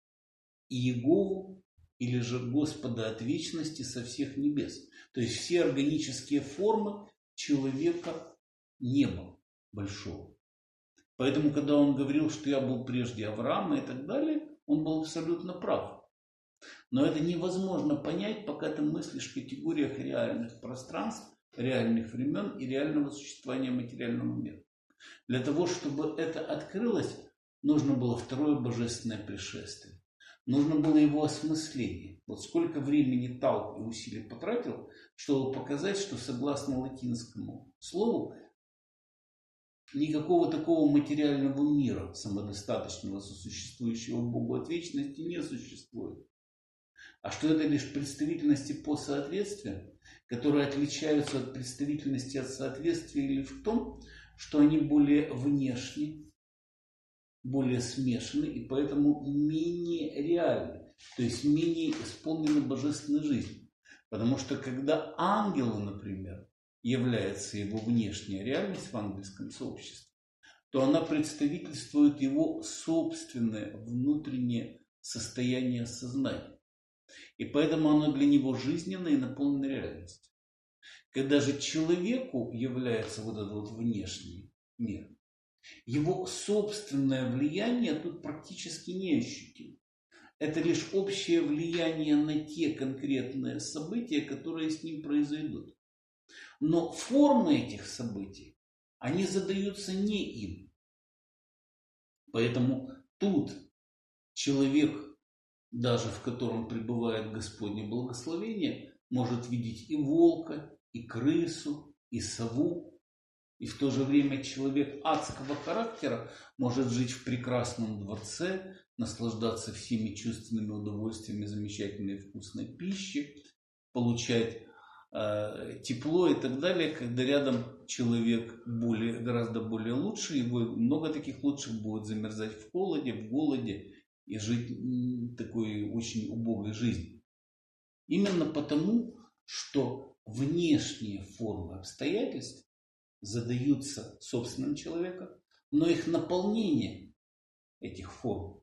Иегову или же Господа от вечности со всех небес. То есть все органические формы человека неба большого. Поэтому, когда он говорил, что я был прежде Авраама и так далее, он был абсолютно прав. Но это невозможно понять, пока ты мыслишь в категориях реальных пространств, реальных времен и реального существования материального мира. Для того, чтобы это открылось, нужно было второе божественное пришествие. Нужно было его осмысление. Вот сколько времени Талк и усилий потратил, чтобы показать, что согласно латинскому слову, никакого такого материального мира, самодостаточного, сосуществующего Богу от вечности, не существует. А что это лишь представительности по соответствию, которые отличаются от представительности от соответствия лишь в том, что они более внешни, более смешаны и поэтому менее реальны, то есть менее исполнены божественной жизнью. Потому что когда ангелу, например, является его внешняя реальность в ангельском сообществе, то она представительствует его собственное внутреннее состояние сознания. И поэтому оно для него жизненное и наполнено реальностью. Когда же человеку является вот этот вот внешний мир, его собственное влияние тут практически не ощутимо. Это лишь общее влияние на те конкретные события, которые с ним произойдут. Но формы этих событий, они задаются не им. Поэтому тут человек, даже в котором пребывает Господне благословение, может видеть и волка, и крысу, и сову. И в то же время человек адского характера может жить в прекрасном дворце, наслаждаться всеми чувственными удовольствиями замечательной вкусной пищи, получать тепло и так далее, когда рядом человек гораздо более лучший, его много таких лучших будет замерзать в холоде, в голоде и жить такой очень убогой жизнью. Именно потому, что внешние формы обстоятельств задаются собственным человеком, но их наполнение этих форм,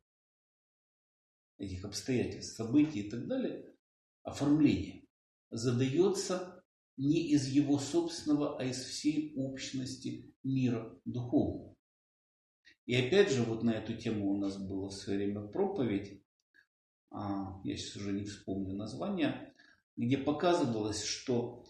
этих обстоятельств, событий и так далее, оформление, задается не из его собственного, а из всей общности мира духовного. И опять же, вот на эту тему у нас было в свое время проповедь, я сейчас уже не вспомню название, где показывалось, что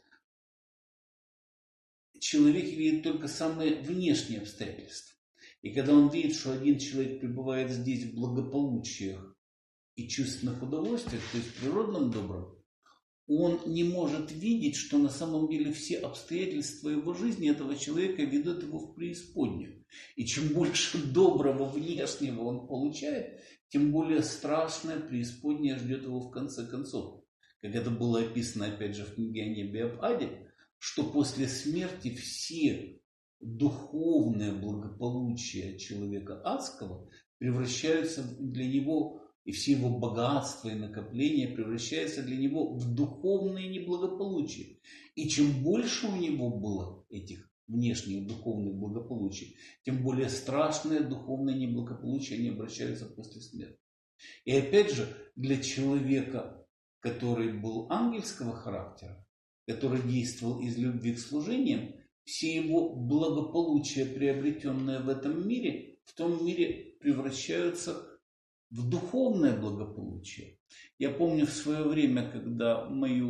человек видит только самые внешние обстоятельства. И когда он видит, что один человек пребывает здесь в благополучиях и чувственных удовольствиях, то есть в природном добром, он не может видеть, что на самом деле все обстоятельства его жизни этого человека ведут его в преисподнюю. И чем больше доброго внешнего он получает, тем более страшная преисподняя ждет его в конце концов. Как это было описано опять же в книге о небе и об аде, что после смерти все духовное благополучие человека адского превращаются для него, и все его богатства и накопления превращаются для него в духовное неблагополучие. И чем больше у него было этих внешних духовных благополучий, тем более страшное духовное неблагополучие они обращаются после смерти. И опять же, для человека, который был ангельского характера, который действовал из любви к служениям, все его благополучия, приобретенные в этом мире, в том мире превращаются в духовное благополучие. Я помню в свое время, когда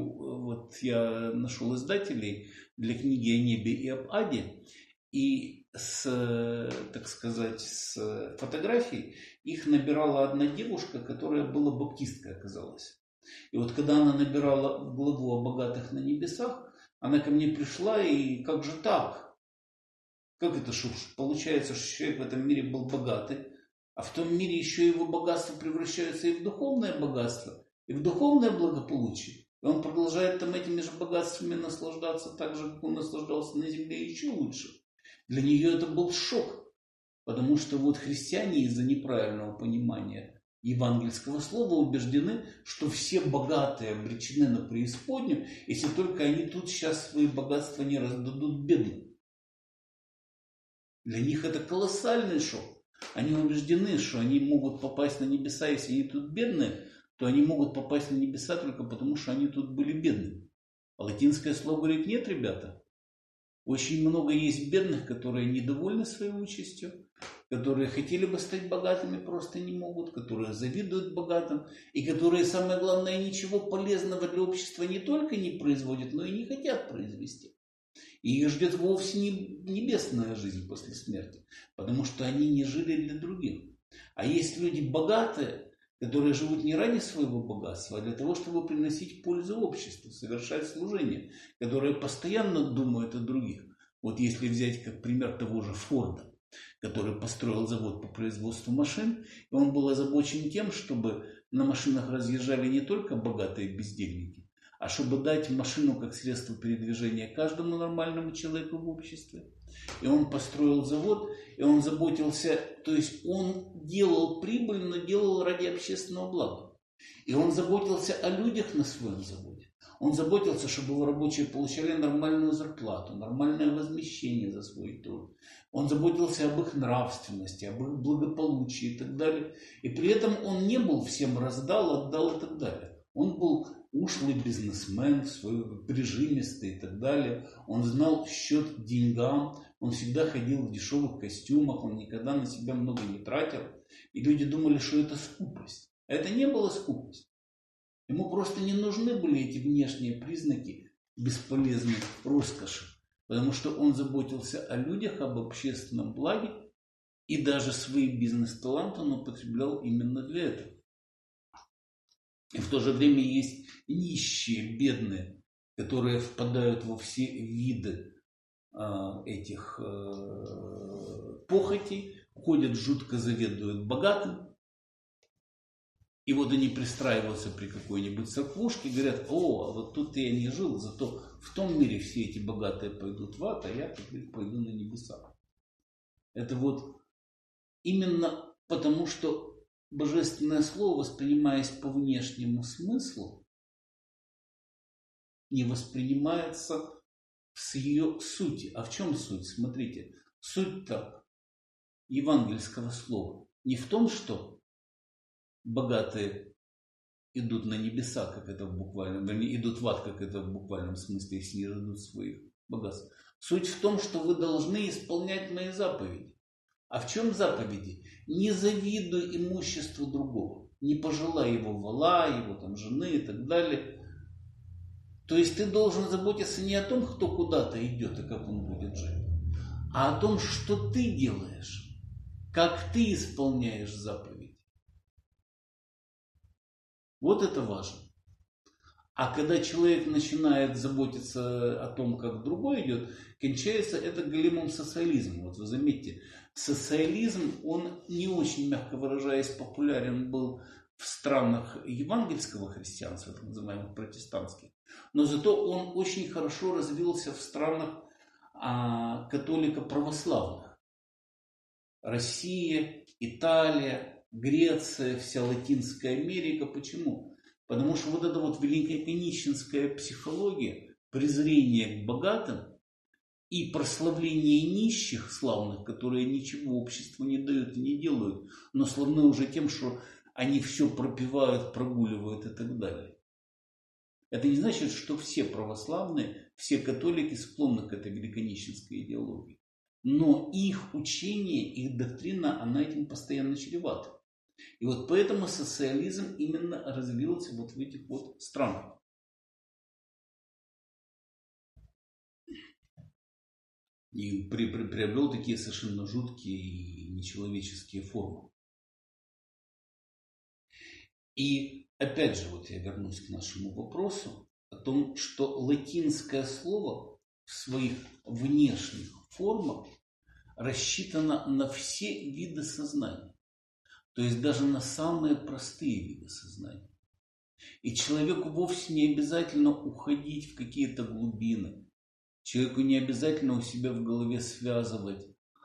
я нашел издателей для книги о небе и об аде, и с фотографий их набирала одна девушка, которая была баптисткой, оказалась. И вот когда она набирала главу о богатых на небесах, она ко мне пришла, и как же так? Как это, что получается, что человек в этом мире был богатый, а в том мире еще его богатство превращается и в духовное богатство, и в духовное благополучие. И он продолжает там этими же богатствами наслаждаться так же, как он наслаждался на земле, еще лучше. Для нее это был шок, потому что вот христиане из-за неправильного понимания евангельского слова убеждены, что все богатые обречены на преисподнюю, если только они тут сейчас свои богатства не раздадут бедным. Для них это колоссальный шок. Они убеждены, что они могут попасть на небеса, если они тут бедные, то они могут попасть на небеса только потому, что они тут были бедными. А латинское слово говорит: нет, ребята, очень много есть бедных, которые недовольны своей участью, которые хотели бы стать богатыми, просто не могут, которые завидуют богатым, и которые, самое главное, ничего полезного для общества не только не производят, но и не хотят произвести. И их ждет вовсе не небесная жизнь после смерти, потому что они не жили для других. А есть люди богатые, которые живут не ради своего богатства, а для того, чтобы приносить пользу обществу, совершать служение, которые постоянно думают о других. Вот если взять как пример того же Форда, который построил завод по производству машин, и он был озабочен тем, чтобы на машинах разъезжали не только богатые бездельники, а чтобы дать машину как средство передвижения каждому нормальному человеку в обществе. И он построил завод, и он заботился, то есть он делал прибыль, но делал ради общественного блага. И он заботился о людях на своем заводе. Он заботился, чтобы его рабочие получали нормальную зарплату, нормальное возмещение за свой труд. Он заботился об их нравственности, об их благополучии и так далее. И при этом он не был всем раздал, отдал и так далее. Он был ушлый бизнесмен, свой прижимистый и так далее. Он знал счет деньгам, он всегда ходил в дешевых костюмах, он никогда на себя много не тратил. И люди думали, что это скупость. А это не было скупость. Ему просто не нужны были эти внешние признаки бесполезной роскоши. Потому что он заботился о людях, об общественном благе. И даже свои бизнес-таланты он употреблял именно для этого. И в то же время есть нищие, бедные, которые впадают во все виды этих похотей, ходят, жутко завидуют богатым. И вот они пристраиваются при какой-нибудь церквушке и говорят: о, а вот тут я не жил, зато в том мире все эти богатые пойдут в ад, а я теперь пойду на небеса. Это вот именно потому, что Божественное Слово, воспринимаясь по внешнему смыслу, не воспринимается с ее сути. А в чем суть? Смотрите, суть-то евангельского слова не в том, что богатые идут на небеса, как это в буквальном, вернее, идут в ад, как это в буквальном смысле, если не дадут своих богатств. Суть в том, что вы должны исполнять мои заповеди. А в чем заповеди? Не завидуй имуществу другого, не пожелай его вола, его там жены и так далее. То есть ты должен заботиться не о том, кто куда-то идет и как он будет жить, а о том, что ты делаешь, как ты исполняешь заповеди. Вот это важно. А когда человек начинает заботиться о том, как другой идет, кончается это голимым социализмом. Вот вы заметьте, социализм, он не очень, мягко выражаясь, популярен был в странах евангельского христианства, так называемых протестантских. Но зато он очень хорошо развился в странах католико-православных. Россия, Италия, Греция, вся Латинская Америка. Почему? Потому что вот эта вот великоконеченская психология, презрение к богатым и прославление нищих, славных, которые ничего обществу не дают и не делают, но славны уже тем, что они все пропивают, прогуливают и так далее. Это не значит, что все православные, все католики склонны к этой великоконеченской идеологии. Но их учение, их доктрина, она этим постоянно чревата. И вот поэтому социализм именно развился вот в этих вот странах. И приобрел такие совершенно жуткие и нечеловеческие формы. И опять же, вот я вернусь к нашему вопросу о том, что латинское слово в своих внешних формах рассчитано на все виды сознания. То есть даже на самые простые виды сознания. И человеку вовсе не обязательно уходить в какие-то глубины. Человеку не обязательно у себя в голове связывать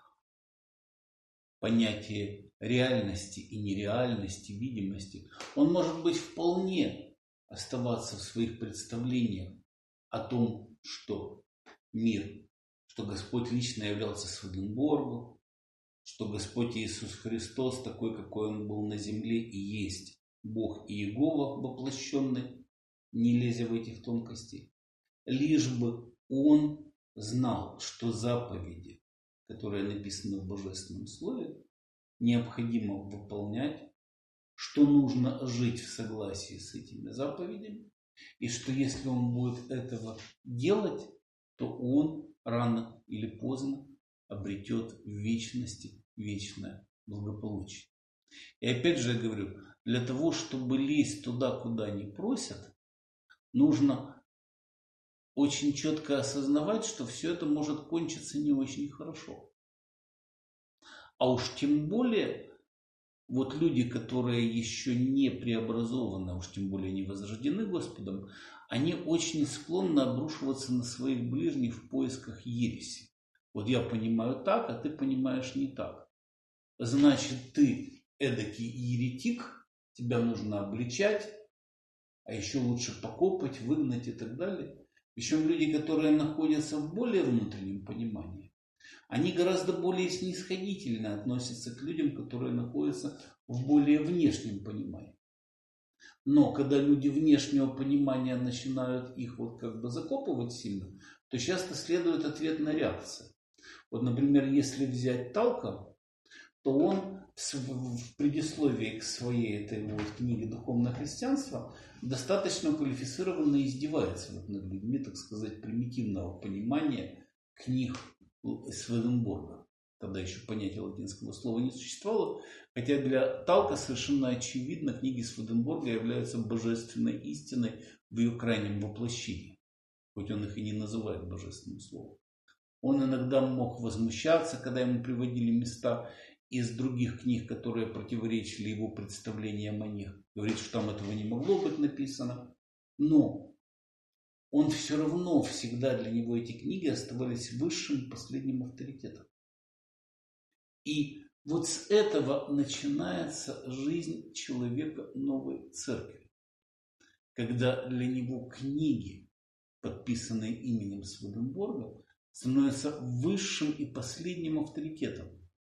понятие реальности и нереальности, видимости. Он может быть вполне оставаться в своих представлениях о том, что мир, что Господь лично являлся Святым, что Господь Иисус Христос, такой, какой Он был на земле, и есть Бог и Иегова воплощенный, не лезя в этих тонкостей, лишь бы он знал, что заповеди, которые написаны в Божественном Слове, необходимо выполнять, что нужно жить в согласии с этими заповедями, и что если он будет этого делать, то он рано или поздно обретет в вечности вечное благополучие. И опять же я говорю, для того, чтобы лезть туда, куда не просят, нужно очень четко осознавать, что все это может кончиться не очень хорошо. А уж тем более, вот люди, которые еще не преобразованы, а уж тем более не возрождены Господом, они очень склонны обрушиваться на своих ближних в поисках ереси. Вот я понимаю так, а ты понимаешь не так. Значит, ты эдакий еретик, тебя нужно обличать, а еще лучше покопать, выгнать и так далее. Причем люди, которые находятся в более внутреннем понимании, они гораздо более снисходительно относятся к людям, которые находятся в более внешнем понимании. Но когда люди внешнего понимания начинают их вот как бы закопывать сильно, то часто следует ответная реакция. Вот, например, если взять Талка, то он в предисловии к своей этой вот книге «Духовное христианство» достаточно квалифицированно издевается вот над людьми, так сказать, примитивного понимания книг Сведенборга. Тогда еще понятия латинского слова не существовало, хотя для Талка совершенно очевидно, книги Сведенборга являются божественной истиной в ее крайнем воплощении, хоть он их и не называет божественным словом. Он иногда мог возмущаться, когда ему приводили места из других книг, которые противоречили его представлениям о них. Говорит, что там этого не могло быть написано. Но он все равно, всегда для него эти книги оставались высшим последним авторитетом. И вот с этого начинается жизнь человека новой церкви. Когда для него книги, подписанные именем Сведенборга, становятся высшим и последним авторитетом,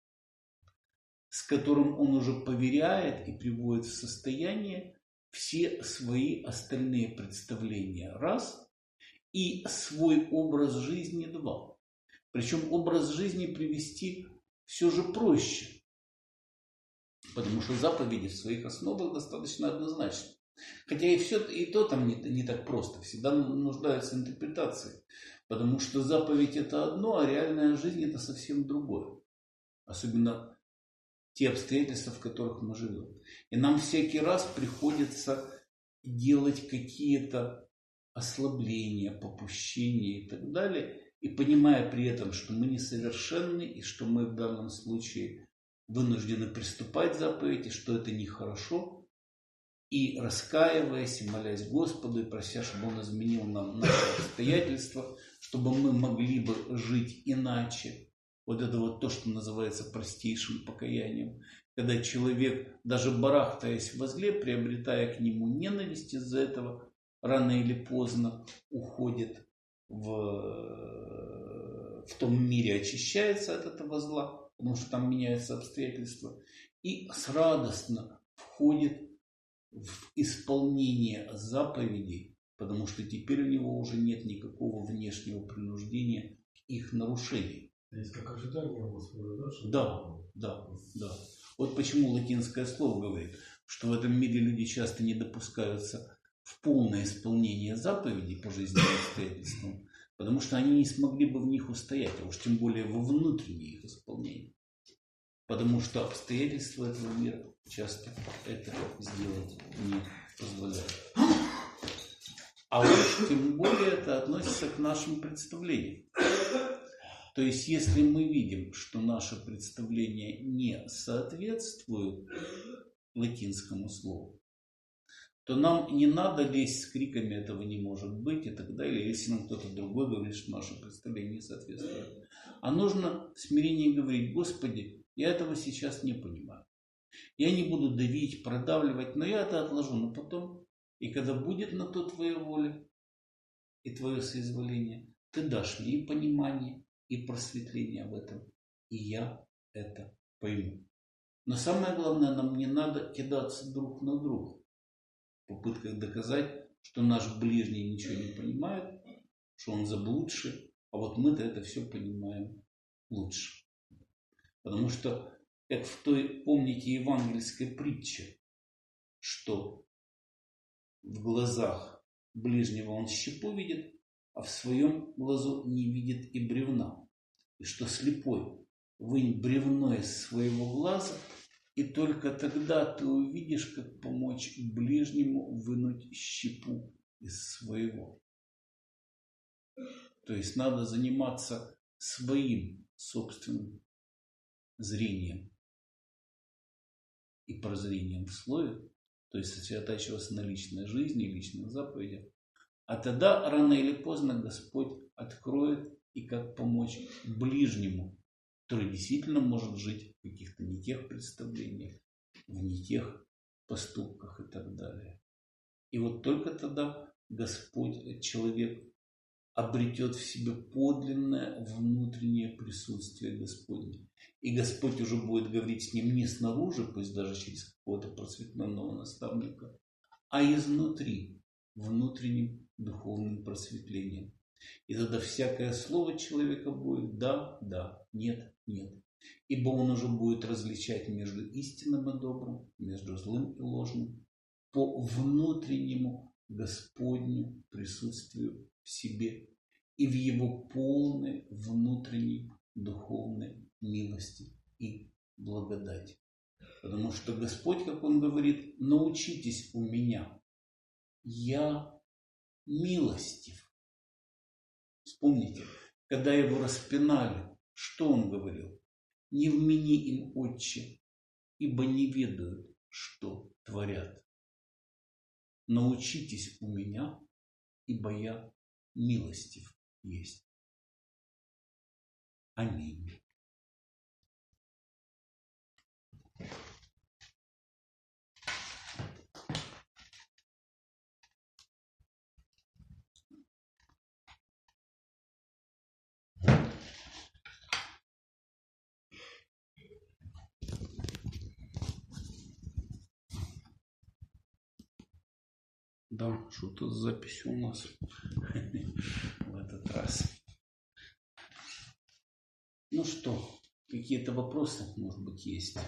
с которым он уже поверяет и приводит в состояние все свои остальные представления, раз, и свой образ жизни, два. Причем образ жизни привести все же проще, потому что заповеди в своих основах достаточно однозначны. Хотя и то там не так просто, всегда нуждаются интерпретации, потому что заповедь это одно, а реальная жизнь это совсем другое. Особенно те обстоятельства, в которых мы живем. И нам всякий раз приходится делать какие-то ослабления, попущения и так далее, и понимая при этом, что мы несовершенны, и что мы в данном случае вынуждены приступать заповеди, что это нехорошо, и раскаиваясь, и молясь Господу, и прося, чтобы Он изменил нам наши обстоятельства, чтобы мы могли бы жить иначе. Вот это вот то, что называется простейшим покаянием. Когда человек, даже барахтаясь во зле, приобретая к нему ненависть из-за этого, рано или поздно уходит в том мире, очищается от этого зла, потому что там меняются обстоятельства, и радостно входит в исполнение заповедей, потому что теперь у него уже нет никакого внешнего принуждения к их нарушению. Есть как ожидание Господа, да? Да. Вот почему латинское слово говорит, что в этом мире люди часто не допускаются в полное исполнение заповедей по жизненным обстоятельствам, потому что они не смогли бы в них устоять, а уж тем более во внутреннее их исполнение. Потому что обстоятельства этого мира часто это сделать не позволяют. А уж тем более это относится к нашим представлениям. То есть, если мы видим, что наше представление не соответствует латинскому слову, то нам не надо лезть с криками «этого не может быть» и так далее, если нам кто-то другой говорит, что наше представление не соответствует. А нужно в смирении говорить: Господи, я этого сейчас не понимаю. Я не буду давить, продавливать, но я это отложу на потом. И когда будет на то Твоя воля и Твое соизволение, Ты дашь мне и понимание, и просветление об этом. И я это пойму. Но самое главное, нам не надо кидаться друг на друга в попытках доказать, что наш ближний ничего не понимает, что он заблудший, а вот мы-то это все понимаем лучше. Потому что, как в той, помните, евангельской притче, что в глазах ближнего он щепу видит, а в своем глазу не видит и бревна. И что слепой вынь бревно из своего глаза, и только тогда ты увидишь, как помочь ближнему вынуть щепу из своего. То есть надо заниматься своим собственным зрением и прозрением в слове, то есть сосредотачиваться на личной жизни, личных заповедях. А тогда рано или поздно Господь откроет и как помочь ближнему, который действительно может жить в каких-то не тех представлениях, в не тех поступках и так далее. И вот только тогда Господь, человек обретет в себе подлинное внутреннее присутствие Господне. И Господь уже будет говорить с ним не снаружи, пусть даже через какого-то просветленного наставника, а изнутри, внутренним духовным просветлением. И тогда всякое слово человека будет да, да, нет, нет. Ибо он уже будет различать между истинным и добрым, между злым и ложным, по внутреннему Господню присутствию в себе и в его полной внутренней духовной милости и благодати. Потому что Господь, как Он говорит, научитесь у меня, я милостив. Вспомните, когда его распинали, что он говорил? Не вмени им, Отче, ибо не ведают, что творят. Научитесь у меня, ибо я милостив есть. Аминь. Да, что-то с записью у нас в этот раз. Ну что, какие-то вопросы, может быть, есть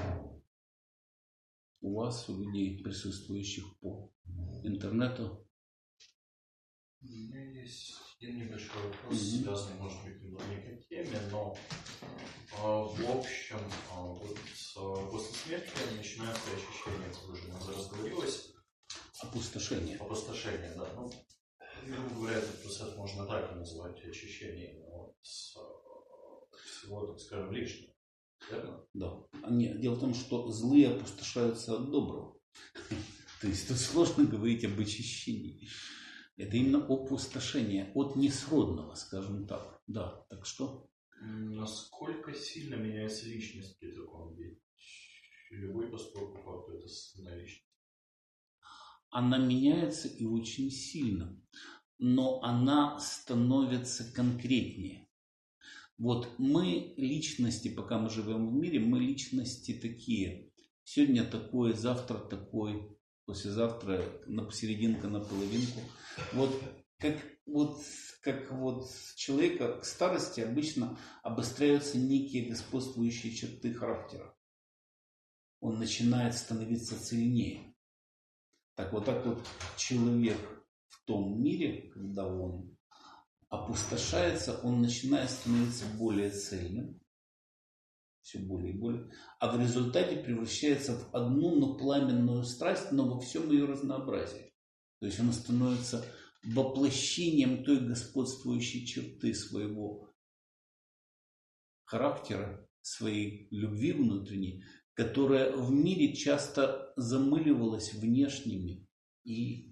у вас, у людей, присутствующих по интернету? У меня есть один небольшой вопрос, связанный, может быть, не к теме, но в общем, после смерти начинается ощущение, как уже разговорилось. Опустошение. Опустошение, да. Ну, грубо говоря, этот процесс можно так и называть, очищение от всего, так скажем, лишнего. Верно? Да. Нет, дело в том, что злые опустошаются от доброго. То есть тут сложно говорить об очищении. Это именно опустошение от несродного, скажем так. Да, так что? Насколько сильно меняется личность при таком? Ведь любой поступок по факту это основная личность. Она меняется и очень сильно, но она становится конкретнее. Вот мы личности, пока мы живем в мире, мы личности такие. Сегодня такой, завтра такой, послезавтра на посерединку, на половинку. Вот как человека к старости обычно обостряются некие господствующие черты характера. Он начинает становиться сильнее. Так вот человек в том мире, когда он опустошается, он начинает становиться более цельным, все более и более, а в результате превращается в одну, но пламенную страсть, но во всем ее разнообразии. То есть он становится воплощением той господствующей черты своего характера, своей любви внутренней, которая в мире часто замыливалась внешними и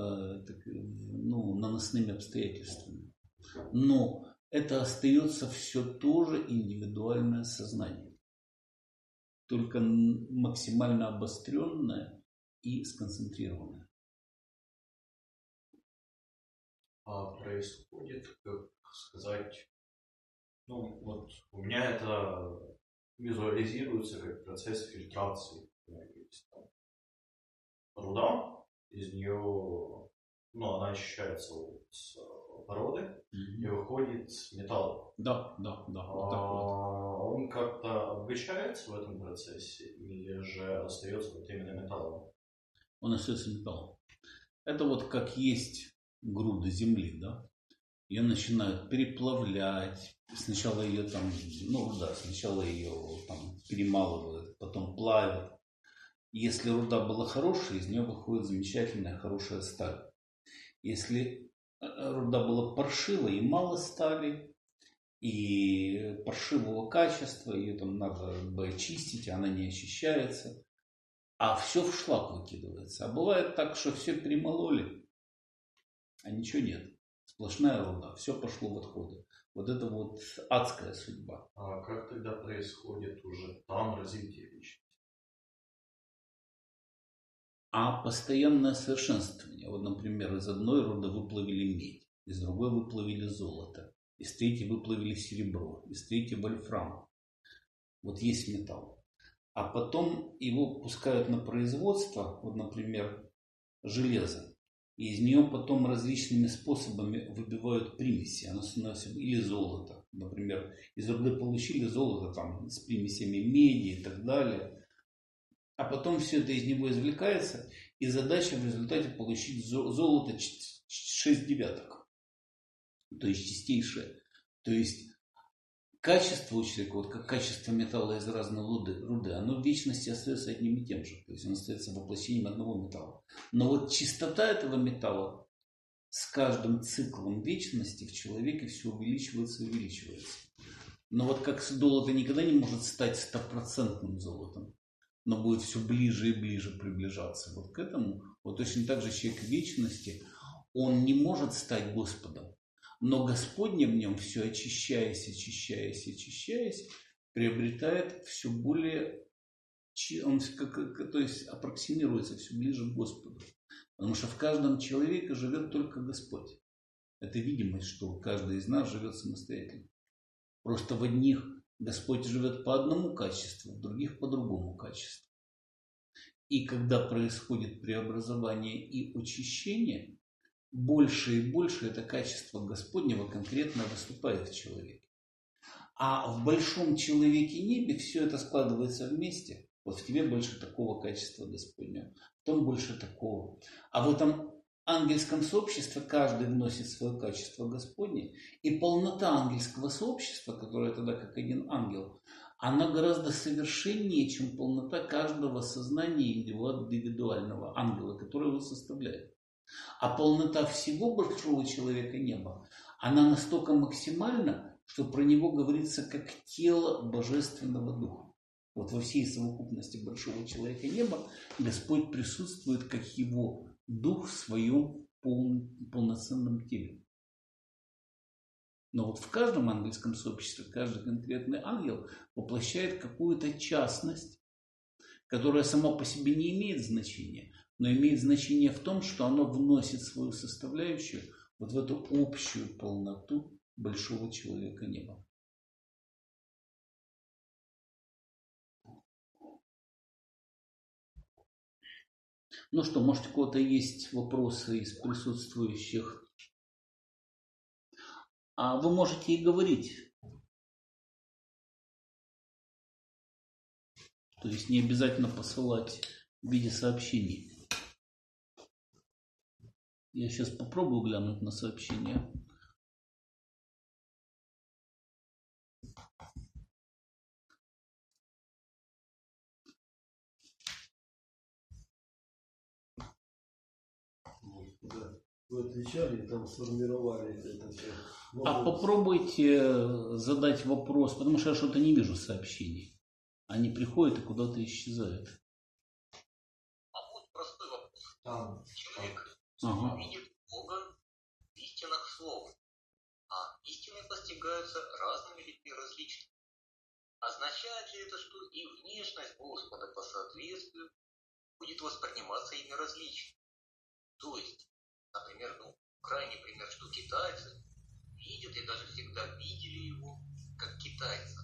наносными обстоятельствами. Но это остается все тоже индивидуальное сознание, только максимально обостренное и сконцентрированное. Происходит, как сказать, вот у меня это визуализируется как процесс фильтрации. Руда, из нее, она очищается от породы и выходит металл. Да. Он как-то обогащается в этом процессе или же остается вот именно металлом? Он остается металлом. Это вот как есть груда земли, да? Ее начинают переплавлять. Сначала ее перемалывают, потом плавят. Если руда была хорошая, из нее выходит замечательная, хорошая сталь. Если руда была паршивой, и мало стали, и паршивого качества, ее там надо бы очистить, а она не очищается, а все в шлак выкидывается. А бывает так, что все перемололи, а ничего нет. Сплошная руда, все пошло в отходы. Вот это вот адская судьба. А как тогда происходит уже там развитие личности? А постоянное совершенствование. Вот, например, из одной руды выплавили медь, из другой выплавили золото, из третьей выплавили серебро, из третьей вольфрам. Вот есть металл. А потом его пускают на производство, вот, например, железо. И из нее потом различными способами выбивают примеси. Оно становится или золото. Например, из руды получили золото там, с примесями меди и так далее. А потом все это из него извлекается. И задача в результате получить золото 6 девяток. То есть чистейшее. То есть качество у человека, вот как качество металла из разной руды, оно в вечности остается одним и тем же. То есть он остается воплощением одного металла. Но вот чистота этого металла с каждым циклом вечности в человеке все увеличивается и увеличивается. Но вот как золото никогда не может стать 100% золотом, но будет все ближе и ближе приближаться вот к этому. Вот точно так же человек вечности, он не может стать Господом. Но Господне в нем все очищаясь, очищаясь, очищаясь, приобретает все более, он то есть аппроксимируется все ближе к Господу. Потому что в каждом человеке живет только Господь. Это видимость, что каждый из нас живет самостоятельно. Просто в одних Господь живет по одному качеству, в других по другому качеству. И когда происходит преобразование и очищение, больше и больше это качество Господнего конкретно выступает в человеке. А в большом человеке небе все это складывается вместе. Вот в тебе больше такого качества Господнего, в том больше такого. А в этом ангельском сообществе каждый вносит свое качество Господне. И полнота ангельского сообщества, которое тогда как один ангел, она гораздо совершеннее, чем полнота каждого сознания индивидуального ангела, который его составляет. А полнота всего большого человека неба, она настолько максимальна, что про него говорится как тело Божественного Духа. Вот во всей совокупности большого человека неба Господь присутствует как его Дух в своем полноценном теле. Но вот в каждом ангельском сообществе каждый конкретный ангел воплощает какую-то частность, которая сама по себе не имеет значения, но имеет значение в том, что оно вносит свою составляющую вот в эту общую полноту большого человека неба. Ну что, может, у кого-то есть вопросы из присутствующих? А вы можете и говорить. То есть не обязательно посылать в виде сообщений. Я сейчас попробую глянуть на сообщение. Да. Вы отвечали, там сформировали это все. А попробуйте задать вопрос, потому что я что-то не вижу сообщений. Они приходят и куда-то исчезают. А вот простой вопрос. Человек видит Бога в истинах слов, а истины постигаются разными людьми различными. Означает ли это, что и внешность Господа по соответствию будет восприниматься ими различно? То есть, например, крайний пример, что китайцы видят и даже всегда видели его как китайца.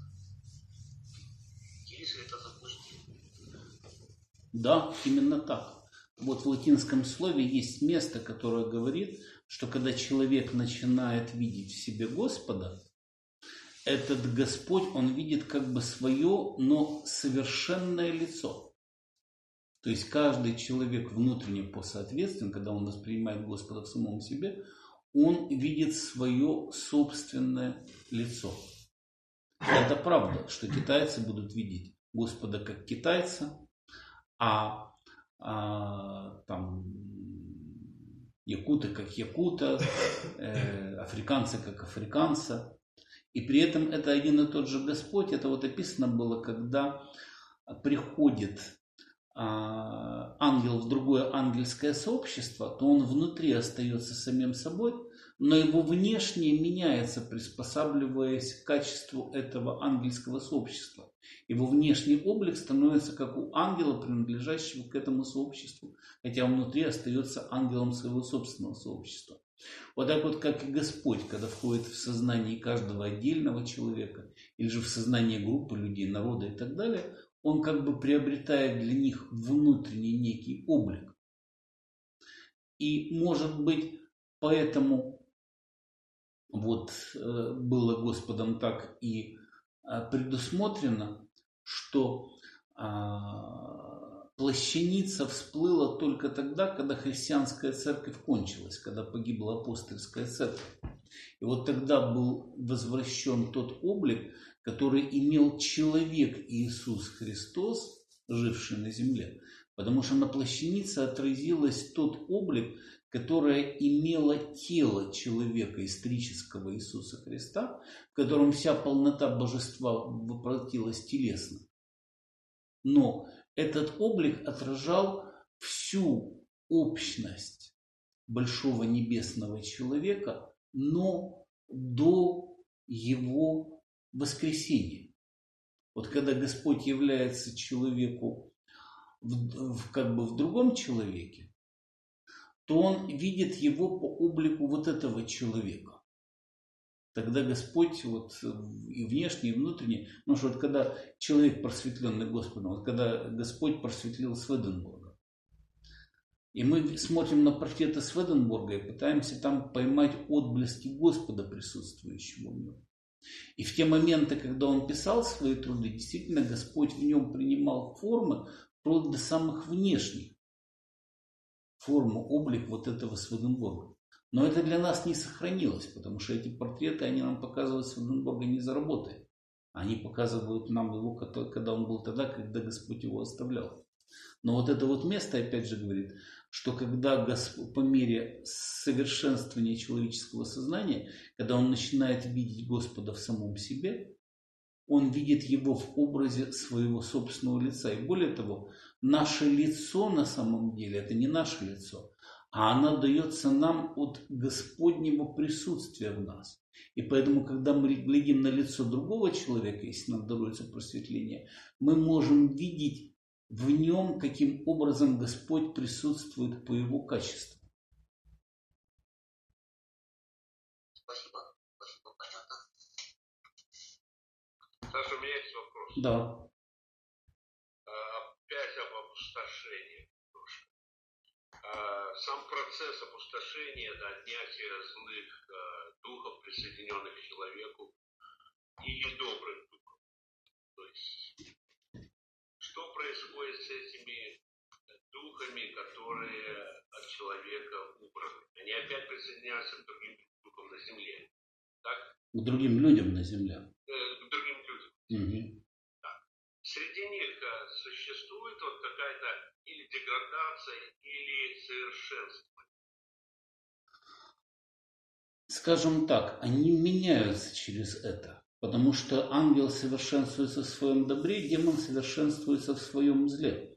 Или же это заблуждение? Да, именно так. Вот в латинском слове есть место, которое говорит, что когда человек начинает видеть в себе Господа, этот Господь, он видит как бы свое, но совершенное лицо. То есть каждый человек внутренне по соответствию, когда он воспринимает Господа в самом себе, он видит свое собственное лицо. Это правда, что китайцы будут видеть Господа как китайца, а там якуты как якута, африканцы как африканца. И при этом это один и тот же Господь. Это вот описано было, когда приходит ангел в другое ангельское сообщество, то он внутри остается самим собой, но его внешнее меняется, приспосабливаясь к качеству этого ангельского сообщества. Его внешний облик становится как у ангела, принадлежащего к этому сообществу, хотя он внутри остается ангелом своего собственного сообщества. Вот так вот, как и Господь, когда входит в сознание каждого отдельного человека, или же в сознание группы людей, народа и так далее, он как бы приобретает для них внутренний некий облик. И, может быть, поэтому вот было Господом так и предусмотрено, что плащаница всплыла только тогда, когда христианская церковь кончилась, когда погибла апостольская церковь. И вот тогда был возвращен тот облик, который имел человек Иисус Христос, живший на земле. Потому что на плащанице отразилось тот облик, которое имело тело человека, исторического Иисуса Христа, в котором вся полнота божества воплотилась телесно. Но этот облик отражал всю общность большого небесного человека, но до его воскресения. Вот когда Господь является человеку как бы в другом человеке, то он видит его по облику вот этого человека. Тогда Господь вот и внешне, и внутренне, ну что вот когда человек просветленный Господом, вот когда Господь просветлил Сведенборга, и мы смотрим на портрет Сведенборга и пытаемся там поймать отблески Господа, присутствующего в нем. И в те моменты, когда он писал свои труды, действительно Господь в нем принимал формы, вплоть до самых внешних, форму, облик вот этого Сведенборга. Но это для нас не сохранилось, потому что эти портреты, они нам показывают Сведенборга не за работой. Они показывают нам его, когда он был тогда, когда Господь его оставлял. Но вот это вот место, опять же, говорит, что когда по мере совершенствования человеческого сознания, когда он начинает видеть Господа в самом себе, он видит его в образе своего собственного лица. И более того, наше лицо на самом деле, это не наше лицо, а оно дается нам от Господнего присутствия в нас. И поэтому, когда мы глядим на лицо другого человека, если нам даруется просветление, мы можем видеть в нем, каким образом Господь присутствует по его качеству. Спасибо, понятно. Саша, у меня есть вопрос. Да. Опять об опустошении немножко. Сам процесс опустошения, это отнятие злых духов, присоединенных к человеку, или добрых духов. То есть, что происходит с этими духами, которые от человека убраны? Они опять присоединяются к другим духам на земле. Так? К другим людям на земле. К другим людям. Угу. Так. Среди них существует вот какая-то или деградация, или совершенство. Скажем так, они меняются через это. Потому что ангел совершенствуется в своем добре, демон совершенствуется в своем зле.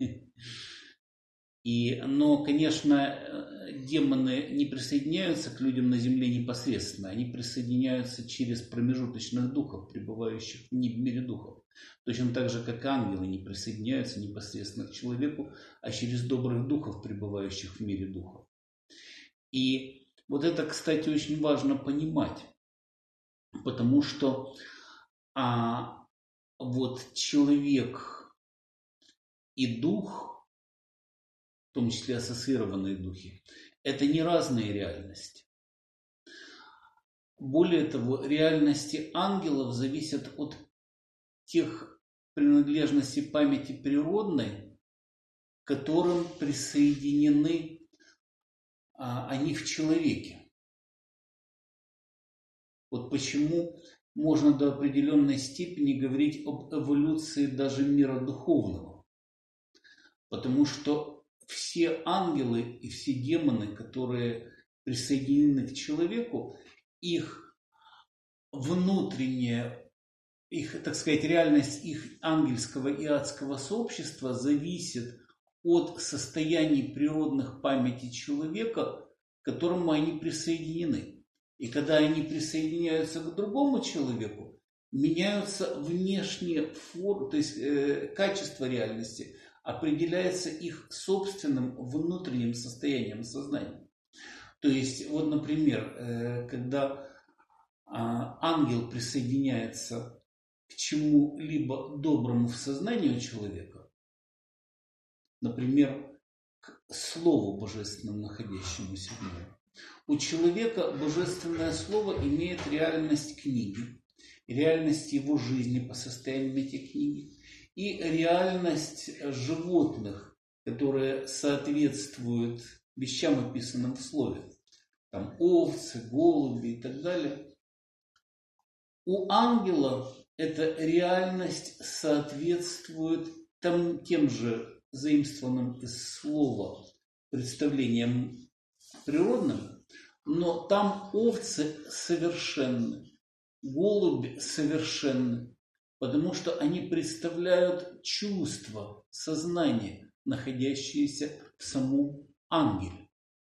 Но, конечно, демоны не присоединяются к людям на земле непосредственно. Они присоединяются через промежуточных духов, пребывающих в мире духов. Точно так же, как ангелы не присоединяются непосредственно к человеку, а через добрых духов, пребывающих в мире духов. И вот это, кстати, очень важно понимать. Потому что вот человек и дух, в том числе ассоциированные духи, это не разные реальности. Более того, реальности ангелов зависят от тех принадлежностей памяти природной, к которым присоединены они в человеке. Вот почему можно до определенной степени говорить об эволюции даже мира духовного. Потому что все ангелы и все демоны, которые присоединены к человеку, их внутренняя, их, так сказать, реальность их ангельского и адского сообщества зависит от состояний природных памяти человека, к которому они присоединены. И когда они присоединяются к другому человеку, меняются внешние формы, то есть качество реальности определяется их собственным внутренним состоянием сознания. То есть, вот, например, когда ангел присоединяется к чему-либо доброму в сознании у человека, например, к Слову Божественному, находящемуся в нем, у человека Божественное Слово имеет реальность книги, реальность его жизни по состоянию этой книги и реальность животных, которые соответствуют вещам, описанным в Слове. Там овцы, голуби и так далее. У ангела эта реальность соответствует тем же заимствованным из Слова представлениям природным, но там овцы совершенны, голуби совершенны, потому что они представляют чувства, сознание, находящееся в самом ангеле.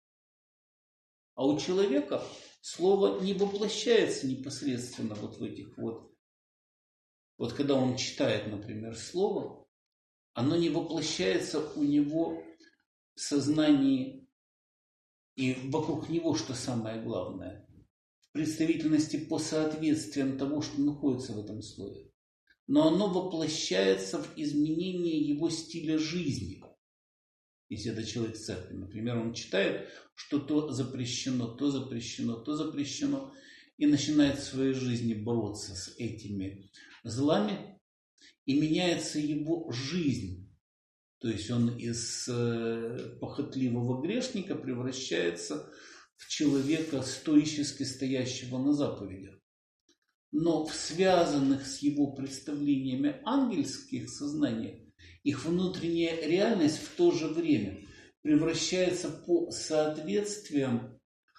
А у человека слово не воплощается непосредственно вот в этих вот. Вот когда он читает, например, слово, оно не воплощается у него в сознании и вокруг него, что самое главное, в представительности по соответствиям того, что находится в этом слове. Но оно воплощается в изменении его стиля жизни. Если это человек в церкви, например, он читает, что то запрещено, то запрещено, то запрещено, и начинает в своей жизни бороться с этими злами, и меняется его жизнь. То есть он из похотливого грешника превращается в человека, стоически стоящего на заповедях. Но в связанных с его представлениями ангельских сознаниях их внутренняя реальность в то же время превращается по соответствиям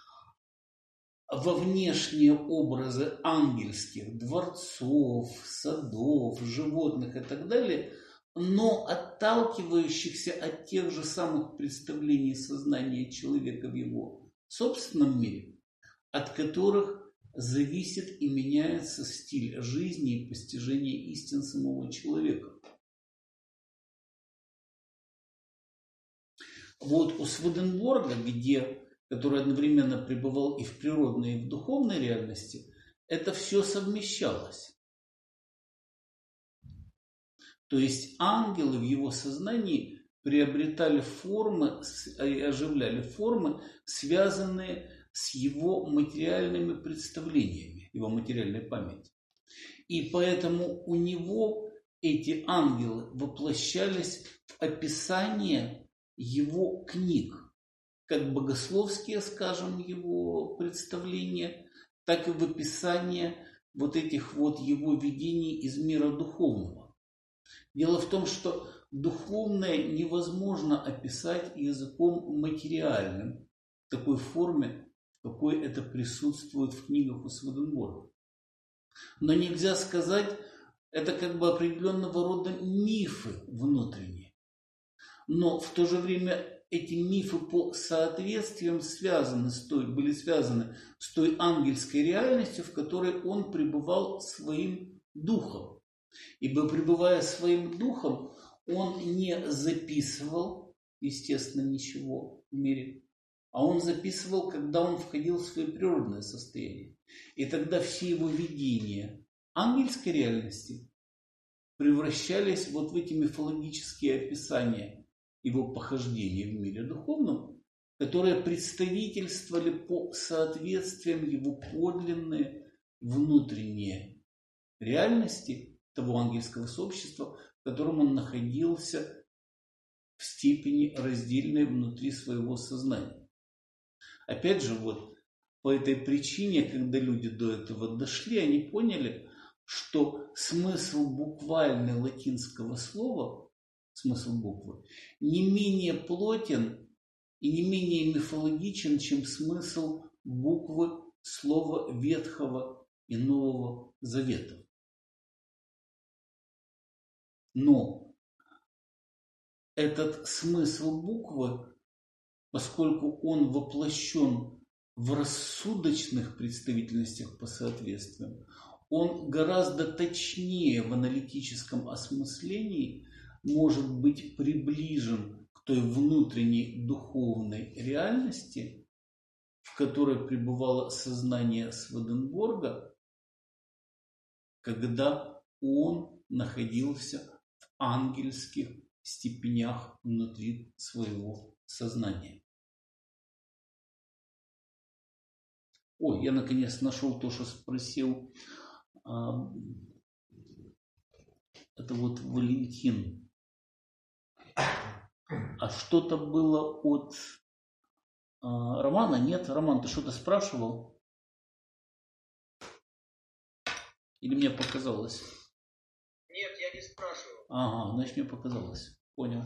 во внешние образы ангельских дворцов, садов, животных и так далее, но отталкивающихся от тех же самых представлений сознания человека в его собственном мире, от которых зависит и меняется стиль жизни и постижения истин самого человека. Вот у Сведенборга, который одновременно пребывал и в природной, и в духовной реальности, это все совмещалось. То есть ангелы в его сознании приобретали формы и оживляли формы, связанные с его материальными представлениями, его материальной памятью. И поэтому у него эти ангелы воплощались в описание его книг, как богословские, скажем, его представления, так и в описание вот этих вот его видений из мира духовного. Дело в том, что духовное невозможно описать языком материальным в такой форме, в какой это присутствует в книгах у Сведенборга. Но нельзя сказать, это как бы определенного рода мифы внутренние. Но в то же время эти мифы по соответствиям были связаны с той ангельской реальностью, в которой он пребывал своим духом. Ибо, пребывая своим духом, он не записывал, естественно, ничего в мире, а он записывал, когда он входил в свое природное состояние. И тогда все его видения ангельской реальности превращались вот в эти мифологические описания его похождений в мире духовном, которые представительствовали по соответствиям его подлинные внутренние реальности того ангельского сообщества, в котором он находился в степени раздельной внутри своего сознания. Опять же, вот по этой причине, когда люди до этого дошли, они поняли, что смысл буквальный латинского слова смысл буквы, не менее плотен и не менее мифологичен, чем смысл буквы слова Ветхого и Нового Заветов. Но этот смысл буквы, поскольку он воплощен в рассудочных представительностях по соответствиям, он гораздо точнее в аналитическом осмыслении может быть приближен к той внутренней духовной реальности, в которой пребывало сознание Сведенборга, когда он находился в ангельских степенях внутри своего сознания. Ой, я наконец нашел то, что спросил. Это вот Валентин. А что-то было от Романа? Нет? Роман, ты что-то спрашивал? Или мне показалось? Нет, я не спрашивал. Ага, значит, мне показалось. Понял.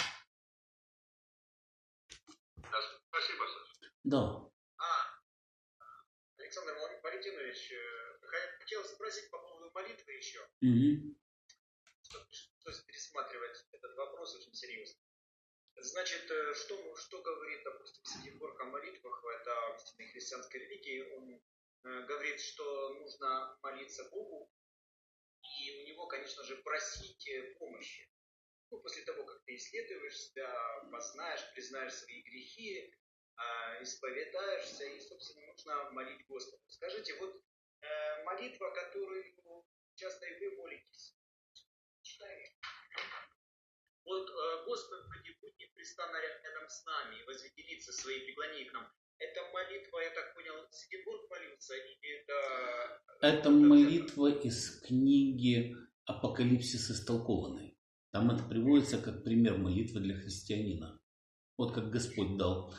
Спасибо, Саша. Да. Александр Валентинович, хотел спросить по поводу молитвы еще. Угу. То есть пересматривать этот вопрос очень серьезно. Значит, что говорит, допустим, Сведенборг о молитвах, это в истинной христианской религии, он говорит, что нужно молиться Богу, и у него, конечно же, просить помощи. Ну, после того, как ты исследуешь себя, познаешь, признаешь свои грехи, исповедаешься, и, собственно, нужно молить Господа. Скажите, вот молитва, которую часто и вы молитесь, читаете? Вот Господи, будь непрестанно рядом с нами, и возведи лица свои, преклони к нам. Это молитва, я так понял, Сведенборг молился, или это... Это молитва из книги «Апокалипсис истолкованный». Там это приводится как пример молитвы для христианина. Вот как Господь дал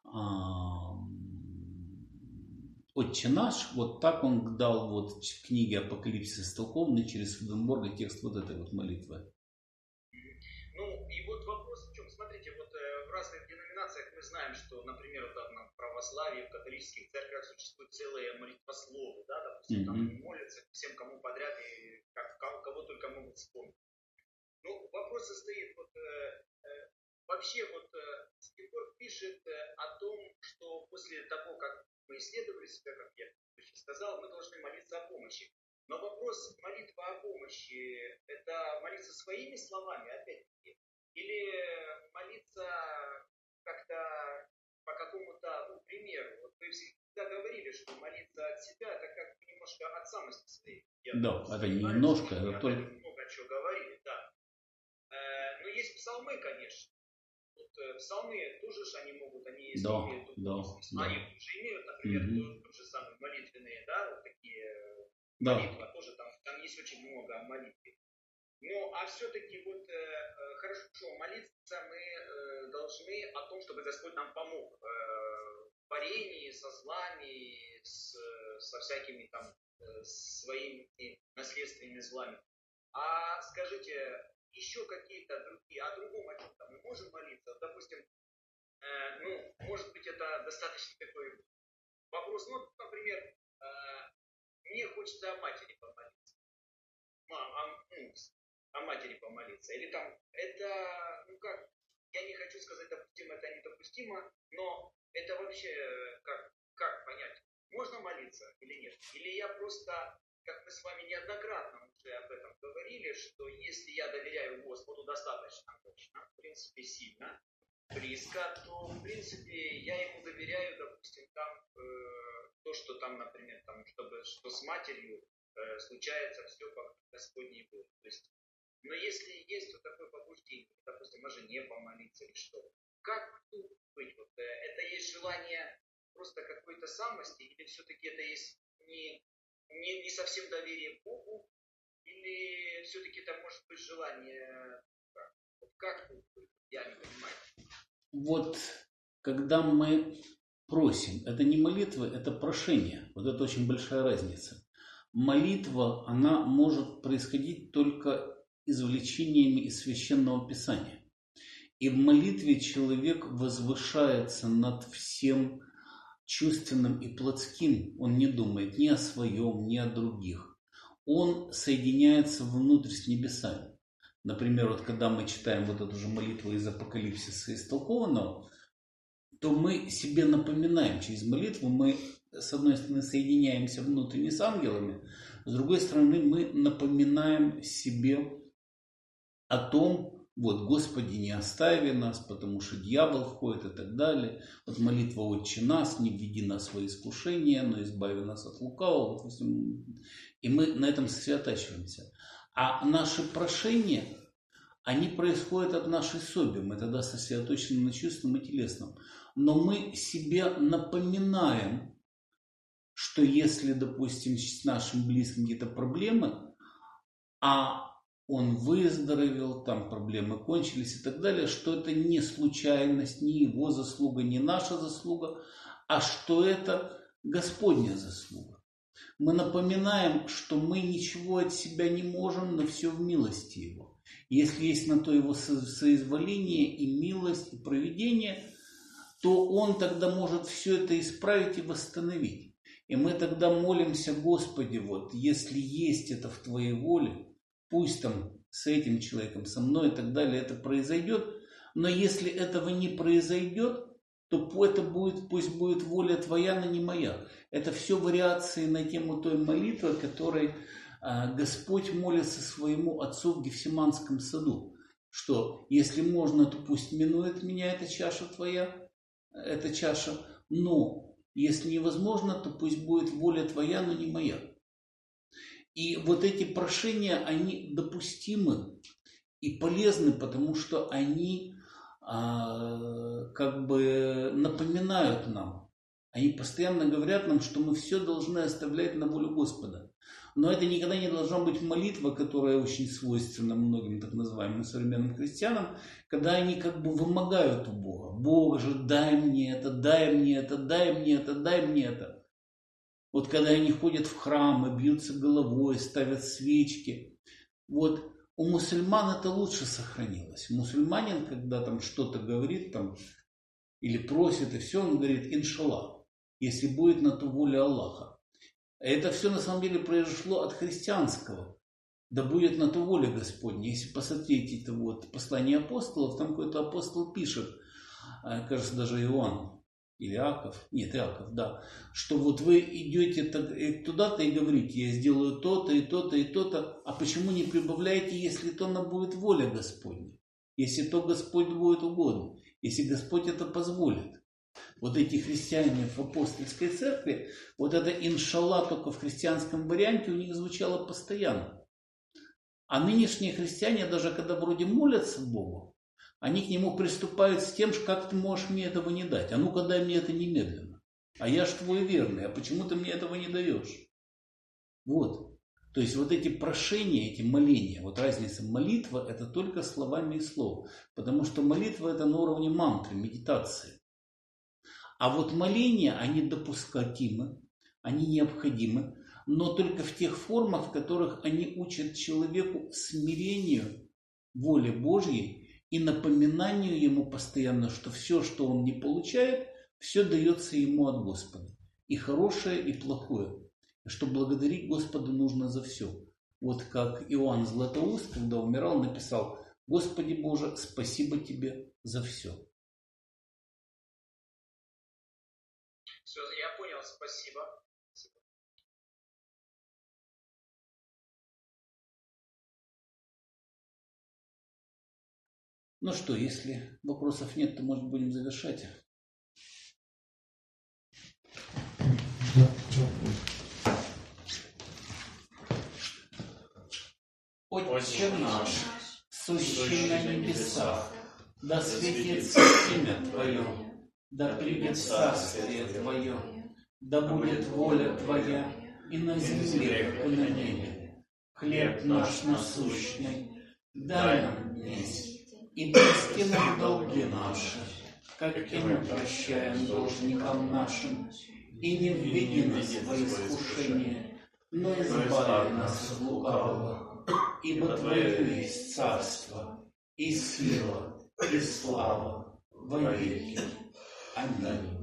«Отче наш», вот так Он дал вот в книге «Апокалипсис истолкованный» через Сведенборга текст вот этой вот молитвы. Ну, и вот вопрос в чем. Смотрите, вот в разных деноминациях мы знаем, что, например, в православии, в католических церквях существуют целые молитвословы, да, допустим, там они молятся всем, кому подряд, и кого только могут вспомнить. Ну, вопрос состоит, вот вообще вот Сведенборг пишет о том, что после того, как мы исследовали себя, как я сказал, мы должны молиться о помощи. Но вопрос, молитва о помощи, это молиться своими словами, опять-таки, или молиться как-то по какому-то примеру. Вот вы всегда говорили, что молиться от себя, это как немножко от самости своей. Да, это не немножко, это только... Много чего говорили, да. Но есть псалмы, конечно. Вот псалмы тоже ж они могут, они если имеют... Они тоже имеют, например, тот же самый молитвенные, да, вот такие... Молитва тоже, там есть очень много молитвы. Ну, а все-таки вот хорошо, молиться мы должны о том, чтобы Господь нам помог в борении со злами, со всякими там своими наследственными злами. А скажите, еще какие-то другие, о другом о чем-то мы можем молиться? Допустим, ну, может быть, это достаточно такой вопрос, ну, например, мне хочется о матери помолиться. О матери помолиться. Или там, это, ну как, я не хочу сказать, допустимо, это недопустимо, но это вообще, как понять, можно молиться или нет? Или я просто, как мы с вами неоднократно уже об этом говорили, что если я доверяю Господу достаточно точно, в принципе, сильно, близко, то, в принципе, я ему доверяю, допустим, там, то, что там, например, там, что с матерью случается все по Господней воле. То есть, но если есть вот такое побуждение, допустим, о жене помолиться или что, как тут быть? Вот, это есть желание просто какой-то самости, или все-таки это есть не совсем доверие Богу, или все-таки это может быть желание, как тут быть? Я не понимаю. Вот когда мы просим, это не молитва, это прошение. Вот это очень большая разница. Молитва, она может происходить только извлечениями из Священного Писания. И в молитве человек возвышается над всем чувственным и плотским. Он не думает ни о своем, ни о других. Он соединяется внутрь с небесами. Например, вот когда мы читаем вот эту же молитву из Апокалипсиса истолкованного, то мы себе напоминаем через молитву, мы с одной стороны соединяемся внутренне с ангелами, с другой стороны мы напоминаем себе о том, вот, Господи, не остави нас, потому что дьявол входит и так далее. Вот молитва «Отче нас, не введи нас во искушение, но избави нас от лукавого». И мы на этом сосредотачиваемся. А наши прошения, они происходят от нашей соби. Мы тогда сосредоточены на чувственном и телесном. Но мы себе напоминаем, что если, допустим, с нашим близким какие-то проблемы, а он выздоровел, там проблемы кончились и так далее, что это не случайность, не его заслуга, не наша заслуга, а что это Господня заслуга. Мы напоминаем, что мы ничего от себя не можем, но все в милости Его. Если есть на то Его соизволение и милость, и провидение, то Он тогда может все это исправить и восстановить. И мы тогда молимся: Господи, вот если есть это в Твоей воле, пусть там с этим человеком, со мной и так далее это произойдет. Но если этого не произойдет, то это будет, пусть будет воля Твоя, но не моя. Это все вариации на тему той молитвы, которой Господь молится своему Отцу в Гефсиманском саду. Что если можно, то пусть минует меня эта чаша Твоя, эта чаша. Но если невозможно, то пусть будет воля Твоя, но не моя. И вот эти прошения, они допустимы и полезны, потому что они как бы напоминают нам. Они постоянно говорят нам, что мы все должны оставлять на волю Господа. Но это никогда не должна быть молитва, которая очень свойственна многим так называемым современным христианам, когда они как бы вымогают у Бога. Бог же, дай мне это, дай мне это, дай мне это, дай мне это. Вот когда они ходят в храмы, бьются головой, ставят свечки. Вот у мусульман это лучше сохранилось. Мусульманин, когда там что-то говорит там, или просит, и все, он говорит иншаллах, если будет на ту волю Аллаха. Это все на самом деле произошло от христианского. Да будет на ту воля Господня. Если посмотреть это вот послание апостолов, там какой-то апостол пишет, кажется, даже Иоанн, или Иаков, нет, Иаков, да, что вот вы идете туда-то и говорите: я сделаю то-то и то-то и то-то, а почему не прибавляете, если то она будет воля Господня, если то Господь будет угодно, если Господь это позволит. Вот эти христиане в апостольской церкви, вот это иншалла только в христианском варианте у них звучало постоянно. А нынешние христиане, даже когда вроде молятся Богу, они к Нему приступают с тем, что как ты можешь мне этого не дать? А ну-ка дай мне это немедленно. А я ж твой верный, а почему ты мне этого не даешь? Вот. То есть вот эти прошения, эти моления, вот разница: молитва – это только словами и словом. Потому что молитва – это на уровне мантры, медитации. А вот моления, они допустимы, они необходимы, но только в тех формах, в которых они учат человеку смирению воли Божьей и напоминанию ему постоянно, что все, что он не получает, все дается ему от Господа. И хорошее, и плохое. Что благодарить Господа нужно за все. Вот как Иоанн Златоуст, когда умирал, написал: Господи Боже, спасибо Тебе за все. Все, я понял, спасибо. Ну что, если вопросов нет, то, может, будем завершать. Отче наш, сущий на небесах, да светится имя Твое, да придет царствие Твое, да будет воля Твоя и на земле, как и на небе. Хлеб наш насущный дай нам днесь, и прости нам долги наши, как и мы прощаем должникам нашим, и не введи нас во искушение, но избави нас от лукавого, ибо Твое есть царство, и сила, и слава во веки. Аминь.